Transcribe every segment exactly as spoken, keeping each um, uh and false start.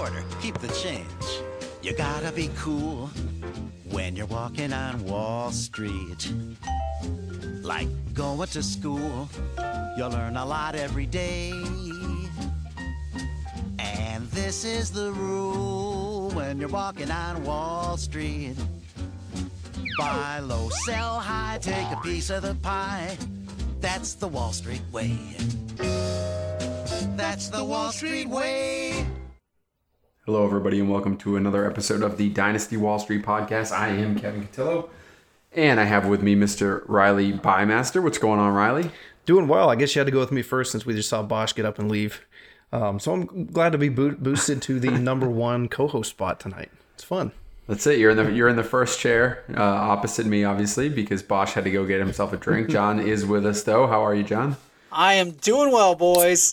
quarter, keep the change. You gotta be cool when you're walking on Wall Street. Like going to school, you'll learn a lot every day. And this is the rule when you're walking on Wall Street. Buy low, sell high, take a piece of the pie. That's the Wall Street way. That's the Wall Street way. Hello, everybody, and welcome to another episode of the Dynasty Wall Street podcast. I am Kevin Cotillo, and I have with me Mister Riley Bymaster. What's going on, Riley? Doing well. I guess you had to go with me first since we just saw Bosch get up and leave. Um, so I'm glad to be bo- boosted to the number one co-host spot tonight. It's fun. That's it. You're in the you're in the first chair, uh, opposite me, obviously, because Bosch had to go get himself a drink. John is with us, though. How are you, John? I am doing well, boys.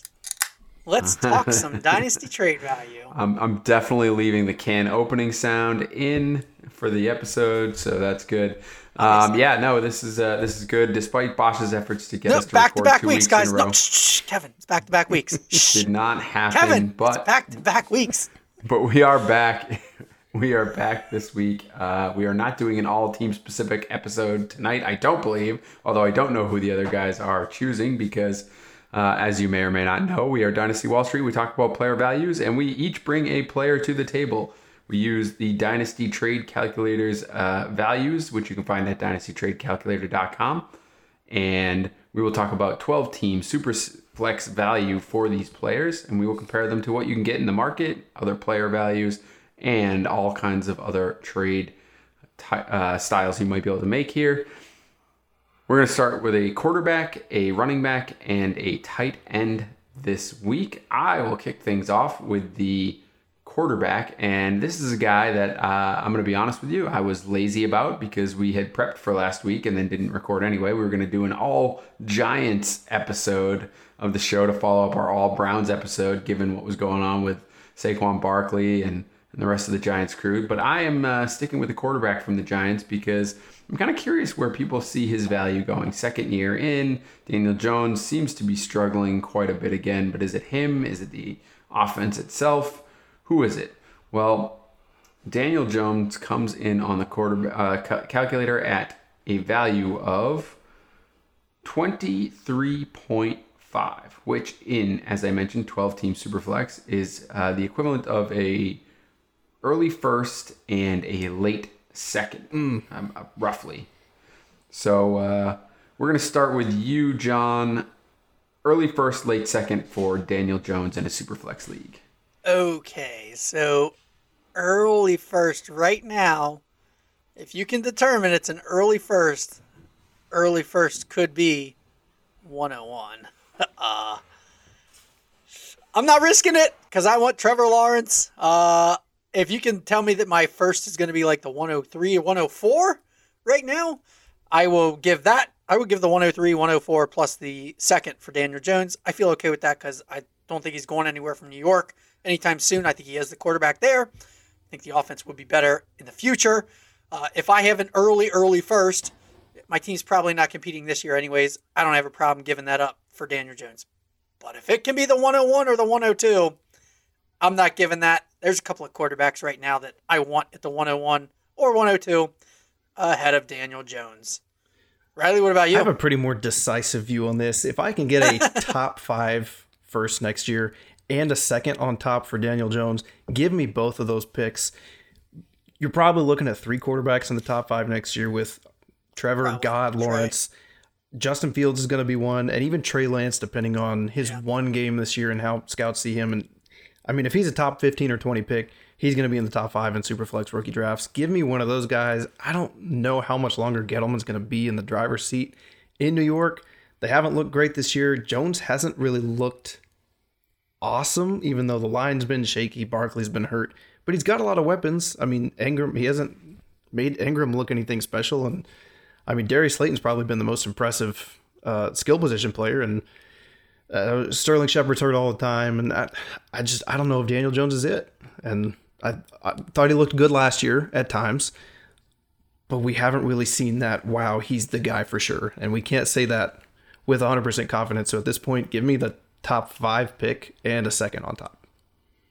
Let's talk some Dynasty trade value. I'm I'm definitely leaving the can opening sound in for the episode, so that's good. Um, yeah, no, this is uh, this is good. Despite Bosch's efforts to get no, us to back record to back two weeks, weeks guys. in a row, No, shh, shh, Kevin, it's back to back weeks. did not happen. Kevin, but it's back to back weeks. But we are back. We are back this week. Uh, we are not doing an all-team specific episode tonight, I don't believe, although I don't know who the other guys are choosing because, uh, as you may or may not know, we are Dynasty Wall Street. We talk about player values, and we each bring a player to the table. We use the Dynasty Trade Calculator's uh, values, which you can find at dynasty trade calculator dot com, and we will talk about twelve-team super flex value for these players, and we will compare them to what you can get in the market, other player values, and all kinds of other trade ty- uh, styles you might be able to make here. We're going to start with a quarterback, a running back, and a tight end this week. I will kick things off with the quarterback, and this is a guy that uh, I'm going to be honest with you, I was lazy about because we had prepped for last week and then didn't record anyway. We were going to do an all Giants episode of the show to follow up our all Browns episode, given what was going on with Saquon Barkley and and the rest of the Giants crew. But I am uh, sticking with the quarterback from the Giants because I'm kind of curious where people see his value going. Second year in, Daniel Jones seems to be struggling quite a bit again, but is it him? Is it the offense itself? Who is it? Well, Daniel Jones comes in on the quarter uh, ca- calculator at a value of twenty-three point five, which in, as I mentioned, twelve-team Superflex is uh, the equivalent of a early first and a late second, mm. um, uh, roughly. So uh, we're going to start with you, John. Early first, late second for Daniel Jones in a Superflex league. Okay, so early first right now, if you can determine it's an early first, early first could be one oh one. uh, I'm not risking it because I want Trevor Lawrence. Uh, If you can tell me that my first is going to be like the one oh three or one oh four right now, I will give that. I would give the one oh three, one oh four plus the second for Daniel Jones. I feel okay with that because I don't think he's going anywhere from New York anytime soon. I think he has the quarterback there. I think the offense would be better in the future. Uh, if I have an early, early first, my team's probably not competing this year anyways. I don't have a problem giving that up for Daniel Jones. But if it can be the one oh one or the one oh two, I'm not giving that. There's a couple of quarterbacks right now that I want at the one oh one or one oh two ahead of Daniel Jones. Riley, what about you? I have a pretty more decisive view on this. If I can get a top five first next year and a second on top for Daniel Jones, give me both of those picks. You're probably looking at three quarterbacks in the top five next year with Trevor, probably. God, Lawrence. Trey. Justin Fields is going to be one, and even Trey Lance, depending on his yeah. one game this year and how scouts see him. And I mean, if he's a top fifteen or twenty pick, he's going to be in the top five in Superflex rookie drafts. Give me one of those guys. I don't know how much longer Gettleman's going to be in the driver's seat in New York. They haven't looked great this year. Jones hasn't really looked awesome, even though the line's been shaky. Barkley's been hurt, but he's got a lot of weapons. I mean, Ingram, he hasn't made Ingram look anything special. And I mean, Darius Slayton's probably been the most impressive uh, skill position player. And Uh, Sterling Shepard's hurt all the time, and I, I just I don't know if Daniel Jones is it. And I, I thought he looked good last year at times, but we haven't really seen that. Wow, he's the guy for sure, and we can't say that with one hundred percent confidence. So at this point, give me the top five pick and a second on top.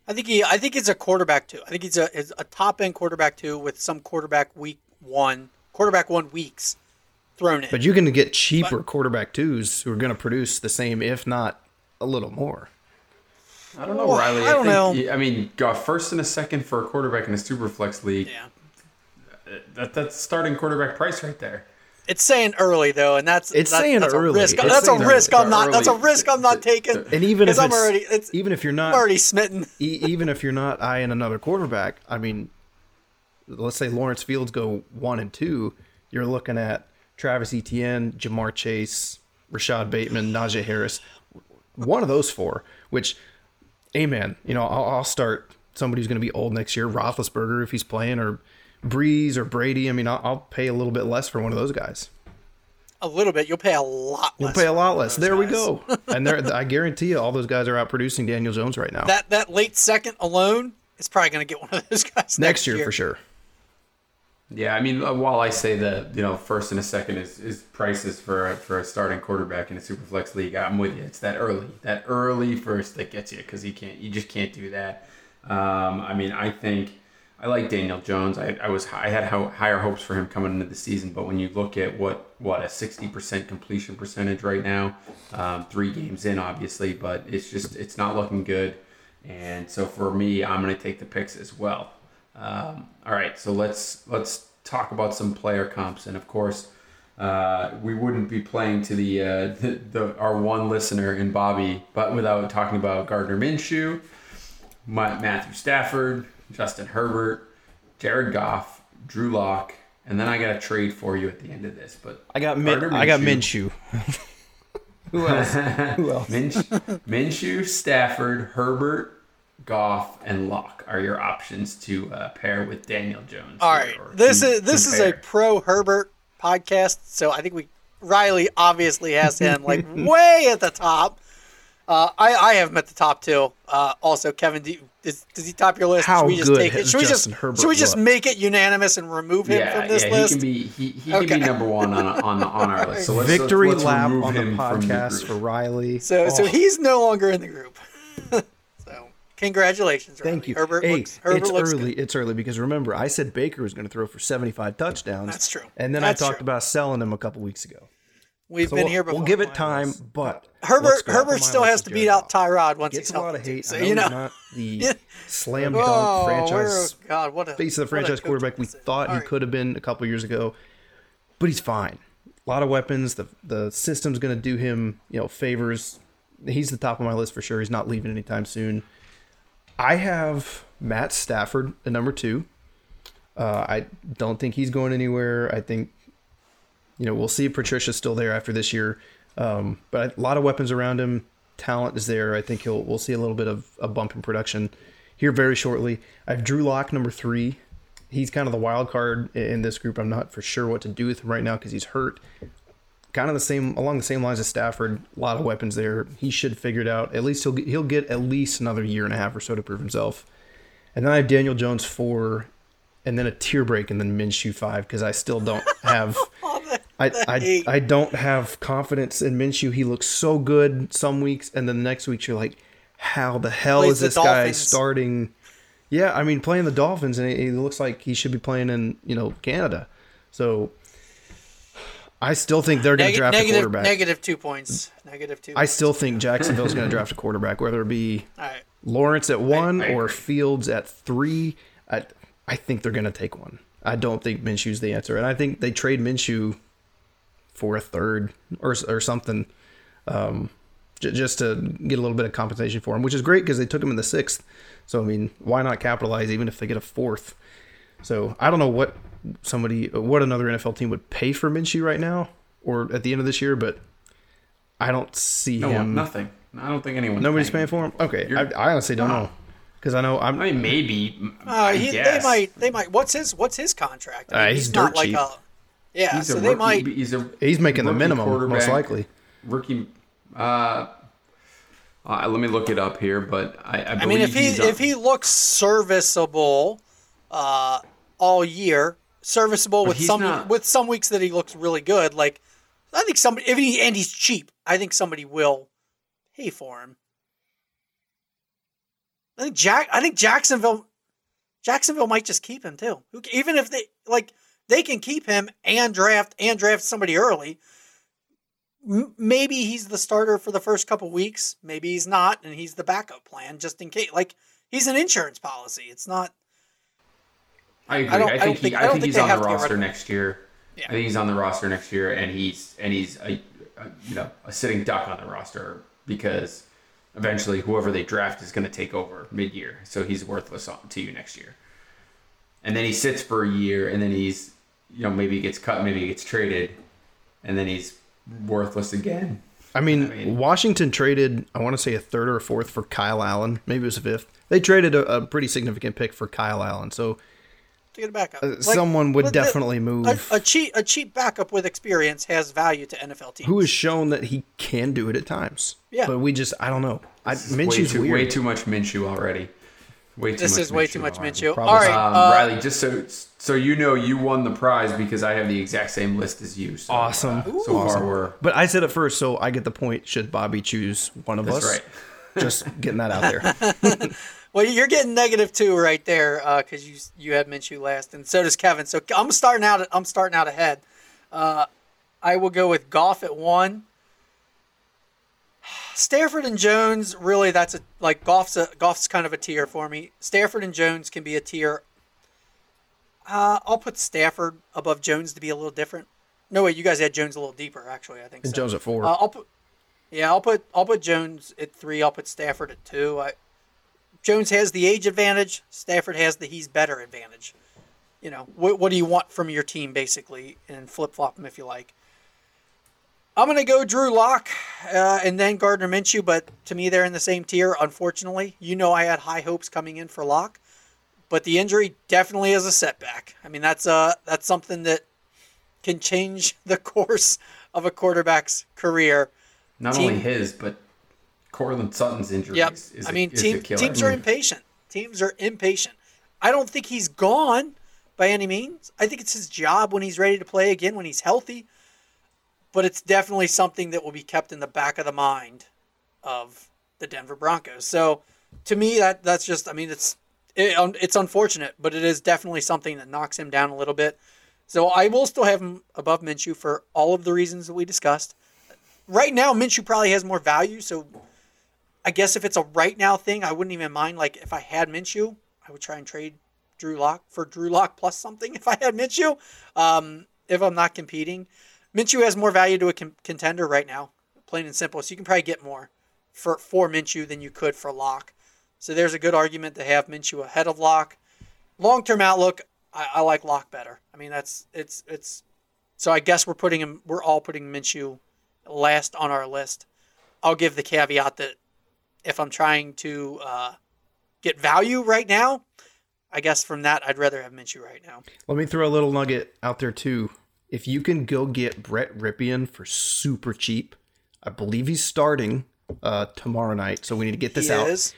I think he. I think he's a quarterback too. I think he's a he's a top end quarterback too, with some quarterback week one, quarterback one weeks thrown in. But you're going to get cheaper but, quarterback twos who are going to produce the same, if not a little more. I don't know, well, Riley. I, I don't think, know. I mean, got first and a second for a quarterback in a super flex league. Yeah, that that's starting quarterback price right there. It's saying early though, and that's it's that's, saying that's early. A risk. It's that's a risk early. I'm not. That's a risk I'm not taking. And even if I'm it's, already, it's, even if you're not I'm already smitten. e- even if you're not eyeing another quarterback, I mean, let's say Lawrence Fields go one and two, you're looking at Travis Etienne, Jamar Chase, Rashad Bateman, Najee Harris, one of those four. Which, amen. You know, I'll, I'll start somebody who's going to be old next year, Roethlisberger if he's playing, or Breeze or Brady. I mean, I'll, I'll pay a little bit less for one of those guys. A little bit. You'll pay a lot less. You'll pay a lot less. There guys. we go. And there, I guarantee you, all those guys are outproducing Daniel Jones right now. That that late second alone is probably going to get one of those guys next, next year, year for sure. Yeah, I mean, while I say that, you know, first and a second is, is prices for a, for a starting quarterback in a super flex league, I'm with you. It's that early, that early first that gets you, because you can't, you just can't do that. Um, I mean, I think I like Daniel Jones. I, I was I had ho- higher hopes for him coming into the season, but when you look at what what a sixty percent completion percentage right now, um, three games in, obviously, but it's just it's not looking good. And so for me, I'm going to take the picks as well. Um, all right, so let's let's talk about some player comps, and of course, uh, we wouldn't be playing to the, uh, the the our one listener in Bobby, but without talking about Gardner Minshew, Matthew Stafford, Justin Herbert, Jared Goff, Drew Lock, and then I got a trade for you at the end of this. But I got Min- I got Minshew. Who else? Who else? Minsh- Minshew, Stafford, Herbert, Goff, and Lock are your options to uh, pair with Daniel Jones. All right, or, or this to, is this is a pro Herbert podcast, so I think we Riley obviously has him like way at the top. Uh, I, I have him at the top too. Uh, also, Kevin, do you, does, does he top your list? How should we just good take it? has Should we Justin just Herbert should we just looked? make it unanimous and remove him yeah, from this yeah, list? he can be he, he Okay. can be number one on on on our list. So let's, Victory let's, let's lap remove on the him from the podcast group. for Riley. So Oh, so he's no longer in the group. So congratulations, Riley. thank you. Herbert hey, looks, Herbert it's looks early. good. It's early because remember, I said Baker was going to throw for seventy-five touchdowns. That's true. And then That's I talked true. about selling him a couple weeks ago. We've So been we'll, here before. we'll give it time, but let's Herbert go off of Herbert my still list has with to beat Jared out Goff. Tyrod once Gets he's a lot healthy. of hate. So I know you know, he's not the Yeah. slam dunk oh, franchise we're- God, what a face of the what a franchise coaching quarterback we decision. thought All he right. could have been a couple years ago, but he's fine. A lot of weapons. The the system's going to do him, you know, favors. He's the top of my list for sure. He's not leaving anytime soon. I have Matt Stafford at number two. Uh, I don't think he's going anywhere. I think, you know, we'll see if Patricia's still there after this year. Um, but a lot of weapons around him. Talent is there. I think he'll we'll see a little bit of a bump in production here very shortly. I have Drew Lock number three. He's kind of the wild card in this group. I'm not for sure what to do with him right now because he's hurt. Kind of the same along the same lines as Stafford. A lot of weapons there. He should figure it out. At least he'll get, he'll get at least another year and a half or so to prove himself. And then I have Daniel Jones four, and then a tear break, and then Minshew five because I still don't have. I, I I don't have confidence in Minshew. He looks so good some weeks, and then the next week you're like, how the hell Plays is the this guy Dolphins. starting? Yeah, I mean playing the Dolphins, and he looks like he should be playing in you know Canada. So I still think they're going to Neg- draft negative, a quarterback. negative two points. Negative two. I still think Jacksonville's going to draft a quarterback, whether it be All right. Lawrence at one I or agree. Fields at three. I I think they're going to take one. I don't think Minshew's the answer, and I think they trade Minshew for a third or or something, um, j- just to get a little bit of compensation for him, which is great because they took him in the sixth. So I mean, why not capitalize even if they get a fourth? So I don't know what somebody, what another N F L team would pay for Minshew right now or at the end of this year, but I don't see No him. one, nothing. I don't think anyone. Nobody's paying for him. Okay, I, You're- I honestly don't No. know because I know I'm. I mean, maybe. Uh, I he, they guess. might. They might. What's his? What's his contract? I Uh, mean, he's not dirt like cheap. a. Yeah, He's so a they rookie, might. He's a. He's making the rookie minimum, most quarterback. likely. Rookie. Uh, uh, let me look it up here, but I. I, I mean, if he he's on- if he looks serviceable, uh, all year, serviceable with he's some not- with some weeks that he looks really good. Like, I think somebody if he and he's cheap, I think somebody will pay for him. I think Jack. I think Jacksonville. Jacksonville might just keep him too. Who- Even if they like, they can keep him and draft and draft somebody early. M- Maybe he's the starter for the first couple weeks. Maybe he's not, and he's the backup plan just in case. Like he's an insurance policy. It's not. I agree. I I, don't- I think don't he, think- I I don't think think he's they on have the to get rid roster of him. next year. Yeah. I think he's on the roster next year, and he's and he's a, a you know a sitting duck on the roster because eventually whoever they draft is going to take over mid-year, so he's worthless on, to you next year. And then he sits for a year, and then he's you know maybe he gets cut, maybe he gets traded, and then he's worthless again. I mean, I mean- Washington traded, I want to say a third or a fourth for Kyle Allen. Maybe it was a fifth. They traded a, a pretty significant pick for Kyle Allen. So To get a backup. uh, someone would but the- definitely move. A, a cheap a cheap backup with experience has value to N F L teams. who has shown that he can do it at times. Yeah. But we just, I don't know. I, Way Minshew's too, weird. way too much Minshew already. Way too This much is way Minshew too much already. Minshew. Probably. All right, Um, uh, Riley, just so so you know, you won the prize because I have the exact same list as you. So, Awesome. uh, so Awesome. far, we're But I said it first, so I get the point should Bobby choose one of that's us. right. Just getting that out there. well, you're getting negative two right there because you you had Minshew last, and so does Kevin. So I'm starting out. I'm starting out ahead. Uh, I will go with Goff at one. Stafford and Jones, really, that's a like Goff's a Goff's kind of a tier for me. Stafford and Jones can be a tier. Uh, I'll put Stafford above Jones to be a little different. No way, you guys had Jones a little deeper, actually. I think And so. Jones at four. Uh, I'll put, yeah, I'll put I'll put Jones at three. I'll put Stafford at two. I, Jones has the age advantage. Stafford has the he's better advantage. You know, what what do you want from your team basically, and flip flop them if you like. I'm gonna go Drew Lock uh, and then Gardner Minshew, but to me they're in the same tier. Unfortunately, you know I had high hopes coming in for Lock, but the injury definitely is a setback. I mean that's uh that's something that can change the course of a quarterback's career. Not Team- only his, but Cortland Sutton's injuries. Yep. Is I a- mean, is team, a killer. teams are impatient. Teams are impatient. I don't think he's gone by any means. I think it's his job when he's ready to play again, when he's healthy. But it's definitely something that will be kept in the back of the mind of the Denver Broncos. So, to me, that that's just. I mean, it's it, it's unfortunate, but it is definitely something that knocks him down a little bit. So I will still have him above Minshew for all of the reasons that we discussed. Right now, Minshew probably has more value. So I guess if it's a right now thing, I wouldn't even mind. Like if I had Minshew, I would try and trade Drew Lock for Drew Lock plus something if I had Minshew. Um, if I'm not competing, Minshew has more value to a con- contender right now, plain and simple. So you can probably get more for for Minshew than you could for Lock. So there's a good argument to have Minshew ahead of Lock. Long term outlook, I, I like Lock better. I mean that's it's it's. So I guess we're putting him. We're all putting Minshew last on our list. I'll give the caveat that if I'm trying to uh, get value right now, I guess from that I'd rather have Minshew right now. Let me throw a little nugget out there too. If you can go get Brett Ripien for super cheap, I believe he's starting uh, tomorrow night. So we need to get this He out. is.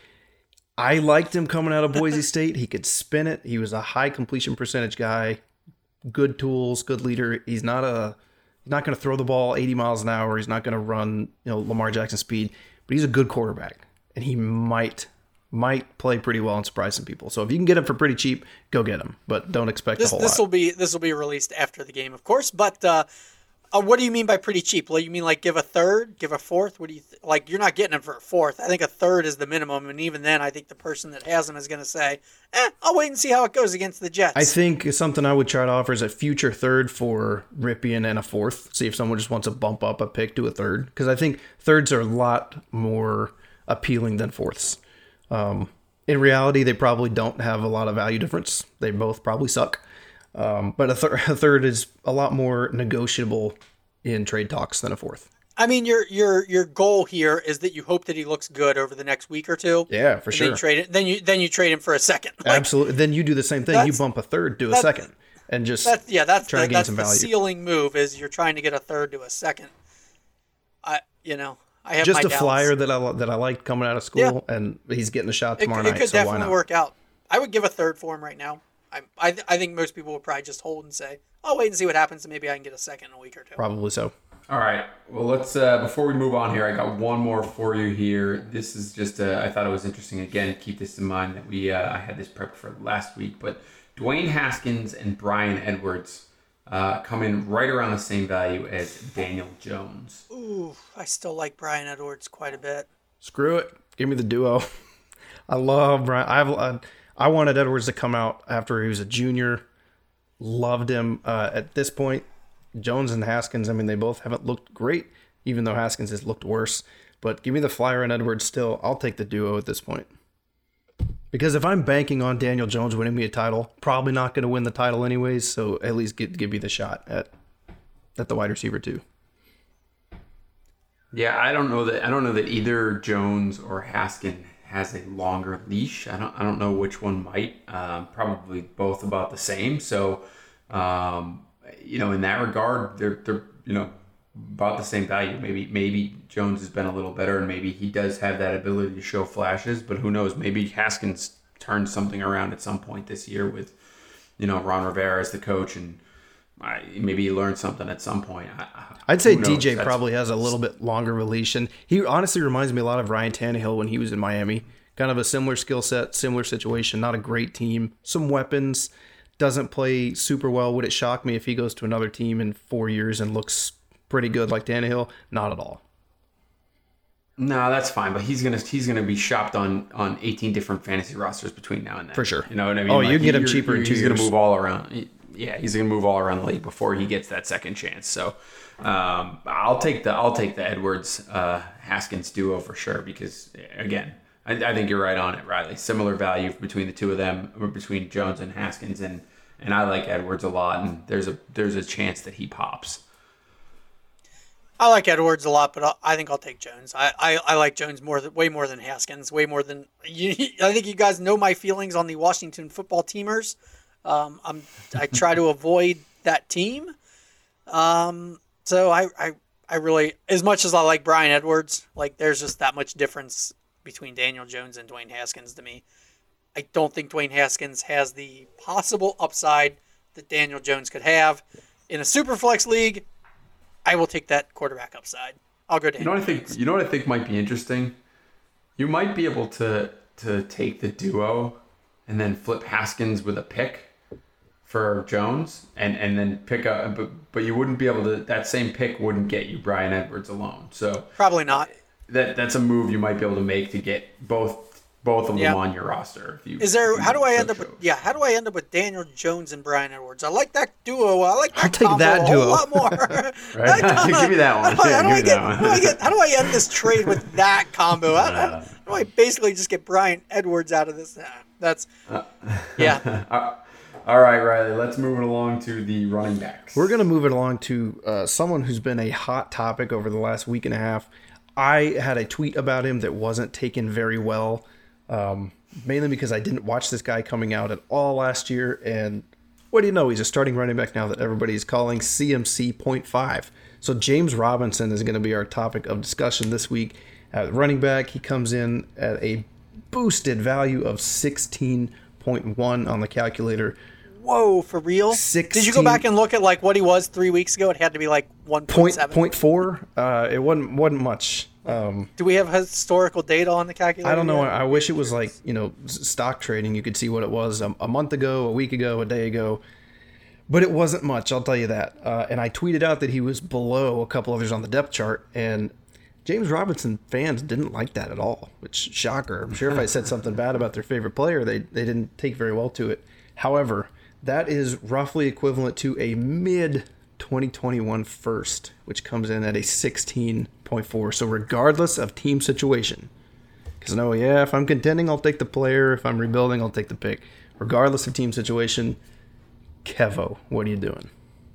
I liked him coming out of Boise State. He could spin it. He was a high completion percentage guy. Good tools, good leader. He's not a he's not going to throw the ball eighty miles an hour. He's not going to run, you know, Lamar Jackson speed, but he's a good quarterback and he might might play pretty well and surprise some people. So if you can get him for pretty cheap, go get him, but don't expect This a whole this lot. will be this will be released after the game, of course. But uh, uh, what do you mean by pretty cheap? Well, you mean like give a third, give a fourth? What do you th- like? You're not getting him for a fourth. I think a third is the minimum, and even then, I think the person that has him is going to say, "Eh, I'll wait and see how it goes against the Jets." I think something I would try to offer is a future third for Ripien and a fourth. See if someone just wants to bump up a pick to a third. Because I think thirds are a lot more appealing than fourths. Um, in reality, they probably don't have a lot of value difference. They both probably suck. Um, but a, thir- a third is a lot more negotiable in trade talks than a fourth. I mean, your your your goal here is that you hope that he looks good over the next week or two. Yeah, for and sure. Then trade it. Then you then you trade him for a second. Like, Absolutely. Then you do the same thing. You That's- bump a third to a that's- second. And just That's yeah. That's try the, to gain that's some the value. ceiling move. Is you're trying to get a third to a second. I you know I have just my a doubts. flyer that I that I liked coming out of school, and he's getting a shot It, tomorrow it night. could So why definitely not? work out. I would give a third for him right now. I I, I think most people would probably just hold and say, I'll wait and see what happens, and maybe I can get a second in a week or two. Probably so. All right. Well, let's, uh, before we move on here, I got one more for you here. This is just, uh, I thought it was interesting. Again, keep this in mind that we, uh, I had this prepped for last week, but Dwayne Haskins and Bryan Edwards uh, come in right around the same value as Daniel Jones. Ooh, I still like Bryan Edwards quite a bit. Screw it. Give me the duo. I love Bryan. I've, I, I wanted Edwards to come out after he was a junior. Loved him. Uh, at this point, Jones and Haskins, I mean, they both haven't looked great, even though Haskins has looked worse. But give me the flyer and Edwards still. I'll take the duo at this point. Because if I'm banking on Daniel Jones winning me a title, probably not going to win the title anyways, so at least get, give me the shot at at the wide receiver too. Yeah, I don't know that I don't know that either Jones or Haskins has a longer leash. I don't I don't know which one might. Um, probably both about the same. So, um, you know, in that regard, they're they're you know about the same value. Maybe maybe Jones has been a little better, and maybe he does have that ability to show flashes. But who knows? Maybe Haskins turns something around at some point this year with, you know, Ron Rivera as the coach, and I, maybe he learned something at some point. I, I'd say D J That's, probably has a little bit longer release, and he honestly reminds me a lot of Ryan Tannehill when he was in Miami. Kind of a similar skill set, similar situation, not a great team, some weapons, doesn't play super well. Would it shock me if he goes to another team in four years and looks pretty good like Tannehill? Not at all. No, that's fine, but he's gonna he's gonna be shopped on, on eighteen different fantasy rosters between now and then. For sure. You know what I mean? Oh, like, you can get he, him cheaper in two he's years. He's gonna move all around. Yeah, he's gonna move all around the league before he gets that second chance. So, um, I'll take the I'll take the Edwards uh, Haskins duo for sure because again, I, I think you're right on it, Riley. Similar value between the two of them, or between Jones and Haskins, and and I like Edwards a lot. And there's a there's a chance that he pops. I like Edwards a lot, but I think I'll take Jones. I, I, I like Jones more than, way more than Haskins, way more than you, I think you guys know my feelings on the Washington football teamers. Um, I'm I try to avoid that team. Um, so I, I I really, as much as I like Bryan Edwards, like there's just that much difference between Daniel Jones and Dwayne Haskins to me. I don't think Dwayne Haskins has the possible upside that Daniel Jones could have in a super flex league. I will take that quarterback upside. I'll go down. You know what I think? You know what I think might be interesting. You might be able to to take the duo, and then flip Haskins with a pick for Jones, and, and then pick up. But but you wouldn't be able to. That same pick wouldn't get you Bryan Edwards alone. So probably not. That that's a move you might be able to make to get both both of them yeah. on your roster. If you, Is there? if you How do I end up? chose. With, yeah. How do I end up with Daniel Jones and Bryan Edwards? I like that duo. I like that I'll take combo that a duo. whole lot more. Right? Give me that one. How do, I, how do Give I me get? that How one. do I get? How do I end this trade with that combo? How, how, how do I basically just get Bryan Edwards out of this? Nah, that's yeah. All right, Riley. Let's move it along to the running backs. We're going to move it along to uh, someone who's been a hot topic over the last week and a half. I had a tweet about him that wasn't taken very well, um, mainly because I didn't watch this guy coming out at all last year. And what do you know? He's a starting running back now that everybody's calling C M C point five. So James Robinson is going to be our topic of discussion this week. At running back, he comes in at a boosted value of sixteen point one on the calculator. Whoa, for real? sixteen Did you go back and look at like what he was three weeks ago? It had to be like one point seven. Point, point four. Uh, it wasn't wasn't much. Um, Do we have historical data on the calculator? I don't know. yet? I wish it was like, you know, stock trading. You could see what it was a, a month ago, a week ago, a day ago. But it wasn't much, I'll tell you that. Uh, and I tweeted out that he was below a couple others on the depth chart. And James Robinson fans didn't like that at all, which shocker. I'm sure if I said something bad about their favorite player, they, they didn't take very well to it. However, that is roughly equivalent to a mid twenty twenty-one first, which comes in at a sixteen point four. So regardless of team situation, because no, yeah, if I'm contending, I'll take the player. If I'm rebuilding, I'll take the pick. Regardless of team situation, Kevo, what are you doing?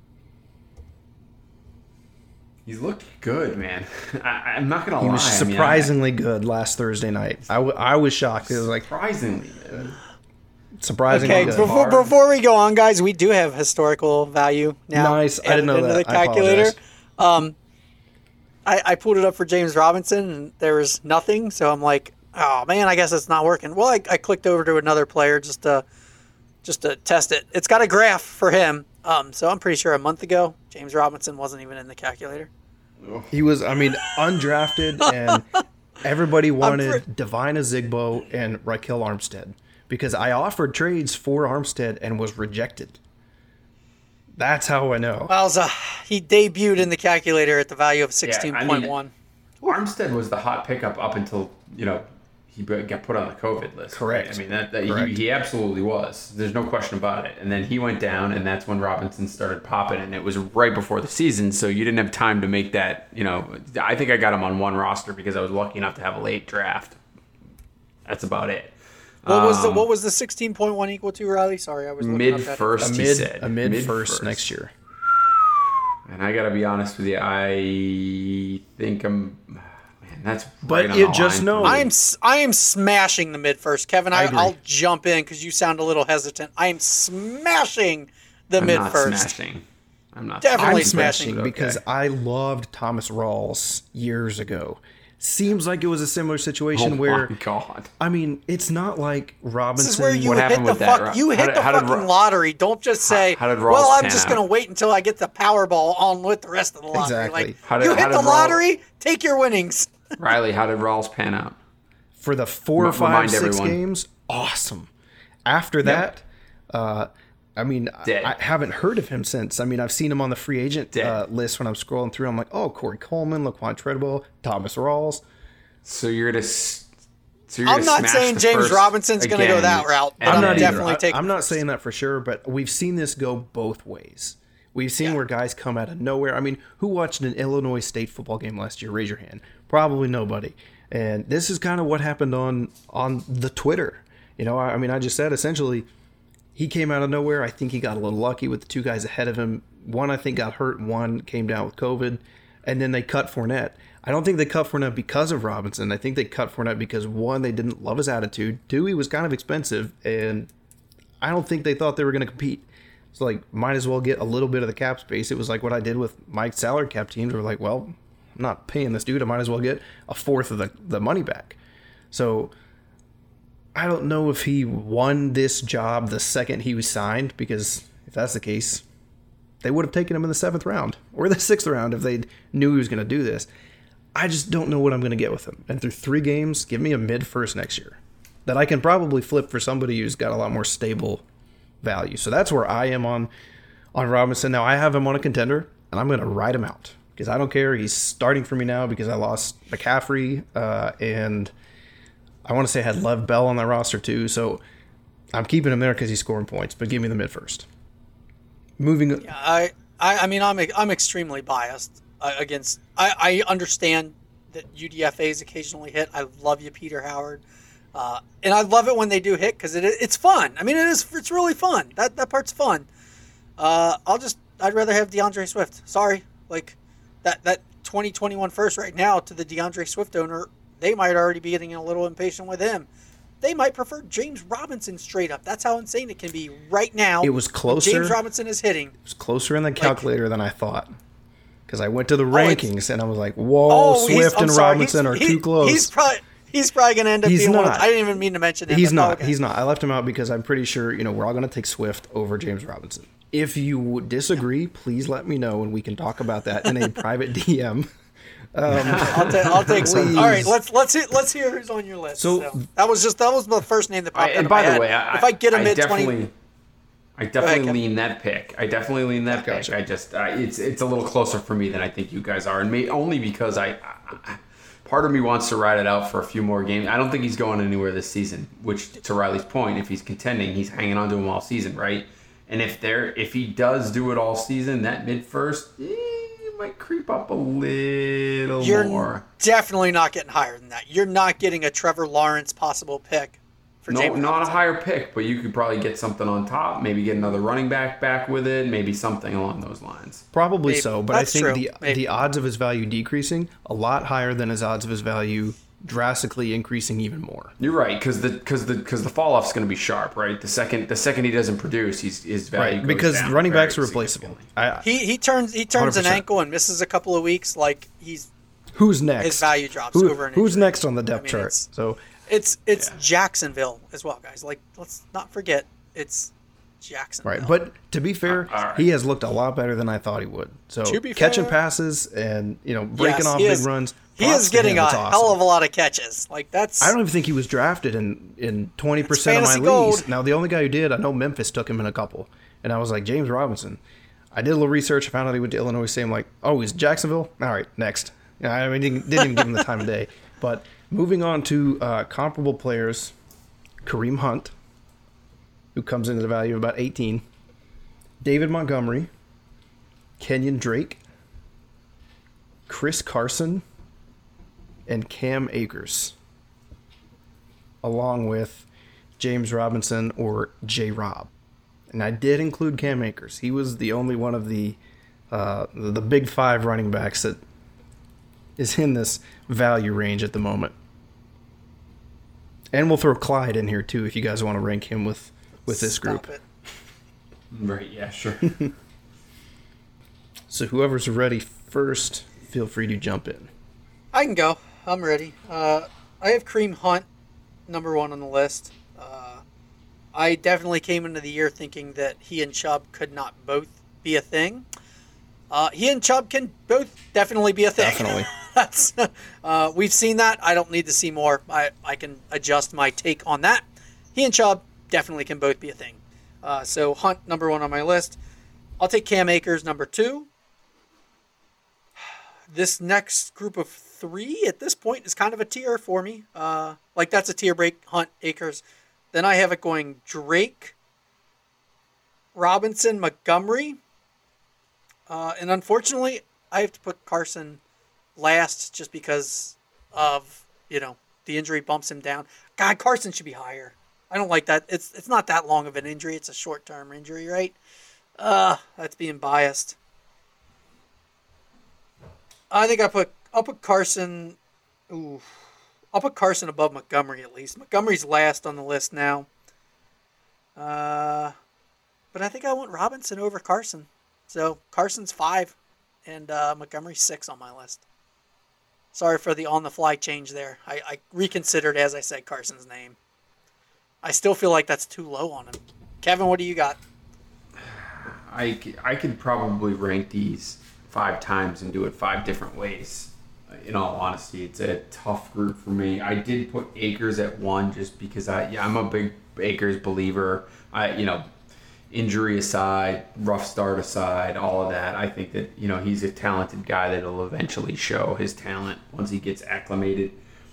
He's looked good, man. I, I'm not gonna lie. He was I mean, surprisingly I, good last Thursday night. I, w- I was shocked. It was like surprisingly good. surprisingly Okay, good. before, before we go on, guys, we do have historical value now. Nice. I didn't know added into that. The I calculator. apologize. Um, I, I pulled it up for James Robinson, and there was nothing. So I'm like, oh man, I guess it's not working. Well, I, I clicked over to another player just to just to test it. It's got a graph for him. Um, so I'm pretty sure a month ago, James Robinson wasn't even in the calculator. He was, I mean, undrafted, and everybody wanted pre- Devine Azigbo and Raquel Armstead because I offered trades for Armstead and was rejected. That's how I know. Wowza. He debuted in the calculator at the value of sixteen point one. Yeah, I mean, Armstead was the hot pickup up until, you know, he got put on the COVID list. Correct. Right? I mean, that, that he, he absolutely was. There's no question about it. And then he went down, and that's when Robinson started popping, and it was right before the season, so you didn't have time to make that, you know. I think I got him on one roster because I was lucky enough to have a late draft. That's about it. What um, was the what was the sixteen point one equal to, Riley? Sorry, I was looking mid up that. first. A he mid, said a mid, mid first, first next year. And I gotta be honest with you, I think I'm. Man, that's but right on it the just line. know I am I am smashing the mid first, Kevin. I, I I'll jump in because you sound a little hesitant. I am smashing the I'm mid not first. Smashing. I'm not Definitely I'm smashing, smashing okay. because I loved Thomas Rawls years ago. Seems like it was a similar situation Oh where my God. I mean, it's not like Robinson. This is where you What hit happened the with that, fuck. Ro- You how hit did- the how did fucking Ro- lottery. Don't just say, how did Rawls "Well, I'm pan just out? gonna wait until I get the Powerball on with the rest of the lottery." Exactly. Like, How did- you how hit did the Rawls- lottery, take your winnings. Riley, how did Rawls pan out? For the four, Remind five, six everyone. games, awesome. After that, uh, I mean, Dead. I haven't heard of him since. I mean, I've seen him on the free agent Dead. uh, list when I'm scrolling through. I'm like, oh, Corey Coleman, Laquan Treadwell, Thomas Rawls. So you're gonna. s- So you're I'm gonna not smash saying the James first Robinson's gonna go again, that route, but and I'm then- not definitely either. taking I'm not first. saying that for sure, but we've seen this go both ways. We've seen Yeah. where guys come out of nowhere. I mean, who watched an Illinois State football game last year? Raise your hand. Probably nobody. And this is kind of what happened on on the Twitter. You know, I, I mean, I just said essentially he came out of nowhere. I think he got a little lucky with the two guys ahead of him. One, I think, got hurt. One came down with COVID. And then they cut Fournette. I don't think they cut Fournette because of Robinson. I think they cut Fournette because, one, they didn't love his attitude. Two, he was kind of expensive. And I don't think they thought they were going to compete. It's like, might as well get a little bit of the cap space. It was like what I did with my salary cap teams. We're like, well, I'm not paying this dude. I might as well get a fourth of the, the money back. So I don't know if he won this job the second he was signed, because if that's the case, they would have taken him in the seventh round or the sixth round if they knew he was going to do this. I just don't know what I'm going to get with him. And through three games, give me a mid-first next year that I can probably flip for somebody who's got a lot more stable value. So that's where I am on on Robinson. Now, I have him on a contender, and I'm going to ride him out because I don't care. He's starting for me now because I lost McCaffrey, uh, and I want to say I had Lev Bell on that roster too. So I'm keeping him there because he's scoring points, but give me the mid-first. Moving. Yeah, I, I, I mean, I'm I'm extremely biased uh, against. I, I understand that U D F As occasionally hit. I love you, Peter Howard, uh, and I love it when they do hit because it it's fun. I mean, it is it's really fun. That that part's fun. Uh, I'll just I'd rather have DeAndre Swift. Sorry, like that that twenty twenty-one first right now to the DeAndre Swift owner. They might already be getting a little impatient with him. They might prefer James Robinson straight up. That's how insane it can be right now. It was closer. James Robinson is hitting. It was closer in the calculator like, than I thought. Because I went to the oh, rankings and I was like, whoa, oh, Swift and sorry, Robinson are he, too close. He's probably he's probably going to end up he's being not. one of, I didn't even mean to mention him. He's but, not. oh, okay. He's not. I left him out because I'm pretty sure, you know, we're all going to take Swift over James Robinson. If you disagree, please let me know and we can talk about that in a private D M. Um, I'll, ta- I'll take some. please. All right, let's let's hear, let's hear who's on your list. So- So, that was just that was the first name that popped I, up. and by in my the head. way, I, if I get a I mid definitely, twenty, I definitely ahead, Kevin. lean that pick. I definitely lean that Gotcha. pick. I just, uh, it's it's a little closer for me than I think you guys are, and may, only because I, I, part of me wants to ride it out for a few more games. I don't think he's going anywhere this season. Which, to Riley's point, if he's contending, he's hanging on to him all season, right? And if there, if he does do it all season, that mid first. Eh, might creep up a little you're more. definitely not getting higher than that. You're not getting a Trevor Lawrence possible pick for No, James not Robinson. a higher pick, but you could probably get something on top. Maybe get another running back back with it. Maybe something along those lines. Probably Maybe. so, but That's I think true. the Maybe. the odds of his value decreasing a lot higher than his odds of his value drastically increasing even more. You're right, because the because the because the fall off's going to be sharp, right? The second the second he doesn't produce, he's his value Right, goes because down running very backs are replaceable. significantly. I, He he turns he turns an one hundred percent. ankle and misses a couple of weeks. Like he's who's next? his value drops Who- over an Who's injury. next on the depth I mean, chart? it's- So It's it's Yeah. Jacksonville as well, guys. Like let's not forget it's Jacksonville. Right, but to be fair, Uh, all right. he has looked a lot better than I thought he would. So To be catching fair- passes and you know breaking Yes, off he big is- runs. He props is to getting him. a It's hell awesome. of a lot of catches. Like that's. I don't even think he was drafted in in twenty percent of my fantasy leagues. gold. Now the only guy who did, I know Memphis took him in a couple, and I was like James Robinson. I did a little research. I found out he went to Illinois State. I'm like, oh, he's Jacksonville. All right, next. Yeah, I mean, didn't, didn't even give him the time of day. But moving on to uh, comparable players, Kareem Hunt, who comes into the value of about eighteen. David Montgomery, Kenyon Drake, Chris Carson, and Cam Akers, along with James Robinson or J-Rob. And I did include Cam Akers. He was the only one of the uh, the big five running backs that is in this value range at the moment. And we'll throw Clyde in here too if you guys want to rank him with, with this Stop group. it. Right, yeah, sure. So whoever's ready first, feel free to jump in. I can go. I'm ready. Uh, I have Kareem Hunt, number one on the list. Uh, I definitely came into the year thinking that he and Chubb could not both be a thing. Uh, he and Chubb can both definitely be a thing. Definitely. That's uh, we've seen that. I don't need to see more. I, I can adjust my take on that. He and Chubb definitely can both be a thing. Uh, so Hunt, number one on my list. I'll take Cam Akers, number two. This next group of three at this point is kind of a tier for me. Uh, like that's a tier break. Hunt, Akers. Then I have it going Drake, Robinson, Montgomery. Uh, and unfortunately, I have to put Carson last just because of, you know, the injury bumps him down. God, Carson should be higher. I don't like that. It's it's not that long of an injury. It's a short-term injury, right? Uh, that's being biased. I think I put I'll put Carson. Ooh, I'll put Carson above Montgomery at least. Montgomery's last on the list now. Uh, but I think I want Robinson over Carson. So Carson's five, and uh, Montgomery's six on my list. Sorry for the on-the-fly change there. I, I reconsidered as I said Carson's name. I still feel like that's too low on him. Kevin, what do you got? I, c- I could probably rank these five times and do it five different ways. In all honesty, it's a tough group for me. I did put Akers at one just because I yeah I'm a big Akers believer. I you know injury aside, rough start aside, all of that. I think that you know he's a talented guy that'll eventually show his talent once he gets acclimated.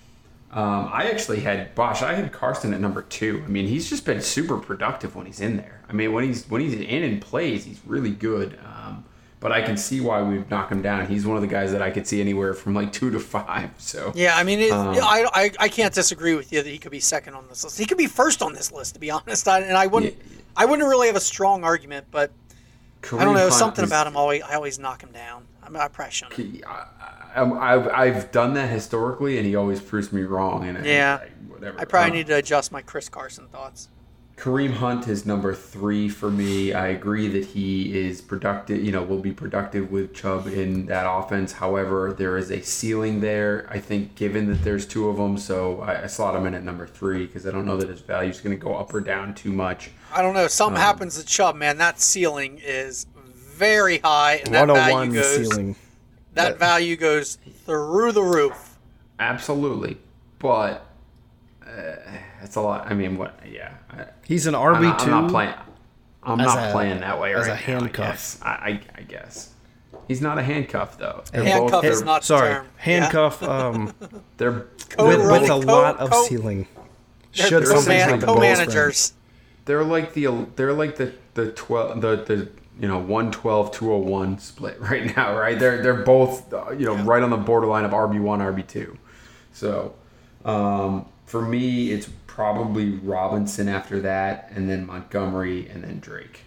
Um, I actually had Bosch. I had Carson at number two. I mean, he's just been super productive when he's in there. I mean, when he's when he's in and plays, he's really good. Um, but I can see why we'd knock him down. He's one of the guys that I could see anywhere from like two to five. So Yeah, I mean, it, Um, I, I I can't disagree with you that he could be second on this list. He could be first on this list, to be honest. I, and I wouldn't Yeah. I wouldn't really have a strong argument, but Kareem I don't know Hunt something is- about him. Always I always knock him down. I mean, I probably shouldn't. I, I, I've, I've done that historically, and he always proves me wrong. And Yeah. I, whatever. I probably Um, need to adjust my Chris Carson thoughts. Kareem Hunt is number three for me. I agree that he is productive, you know, will be productive with Chubb in that offense. However, there is a ceiling there, I think, given that there's two of them. So I, I slot him in at number three because I don't know that his value is going to go up or down too much. I don't know. Something Um, happens to Chubb, man. That ceiling is very high, and that one oh value one goes ceiling. that value goes through the roof. Absolutely. But uh, it's a lot. I mean, what? Yeah. I, He's an I'm R B not, I'm two. not playing. I'm as not a- playing that way as right a now, handcuff. I guess. I, I, I guess. He's not a handcuff, though. They're Handcuff both, is they're- not the Sorry, term. handcuff um, They're, Co- with, they're with both- a co- lot of co- ceiling. They're Should co- something man- happen to both co-managers. They're like the they're like the the twelve the the you know one twelve two oh one split right now, right? They're they're both uh, you know right on the borderline of R B one R B two. So um, for me, it's probably Robinson after that, and then Montgomery, and then Drake.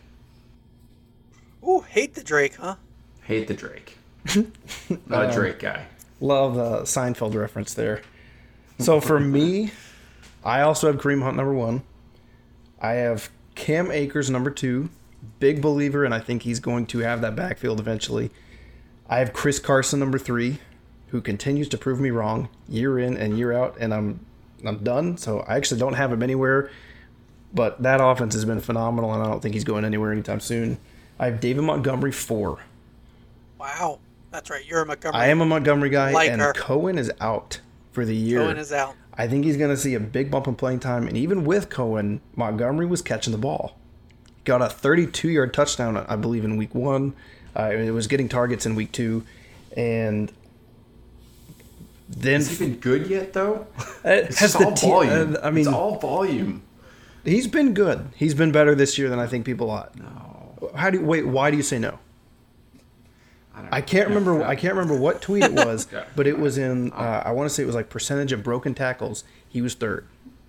Ooh, hate the Drake, huh? Hate the Drake. Not a Drake guy. Love the Seinfeld reference there. So for me, I also have Kareem Hunt number one. I have Cam Akers number two. Big believer, and I think he's going to have that backfield eventually. I have Chris Carson number three, who continues to prove me wrong year in and year out, and I'm I'm done. So I actually don't have him anywhere But that offense has been phenomenal, and I don't think he's going anywhere anytime soon. I have David Montgomery four. Wow. That's right. You're a Montgomery. I am a Montgomery guy, Like and her. Cohen is out for the year. Cohen is out. I think he's going to see a big bump in playing time, and even with Cohen, Montgomery was catching the ball. Got a thirty-two-yard touchdown, I believe, in week one. Uh, it was getting targets in week two, and then Has he been good yet, though? It It's has all the te- volume. uh, I mean- it's all volume. he's been good. He's been better this year than I think people ought. No, How do you, wait? Why do you say no? I, don't I know. can't Yeah, remember. yeah. I can't remember what tweet it was, Yeah. but it was in. Uh, I want to say it was like percentage of broken tackles. He was third.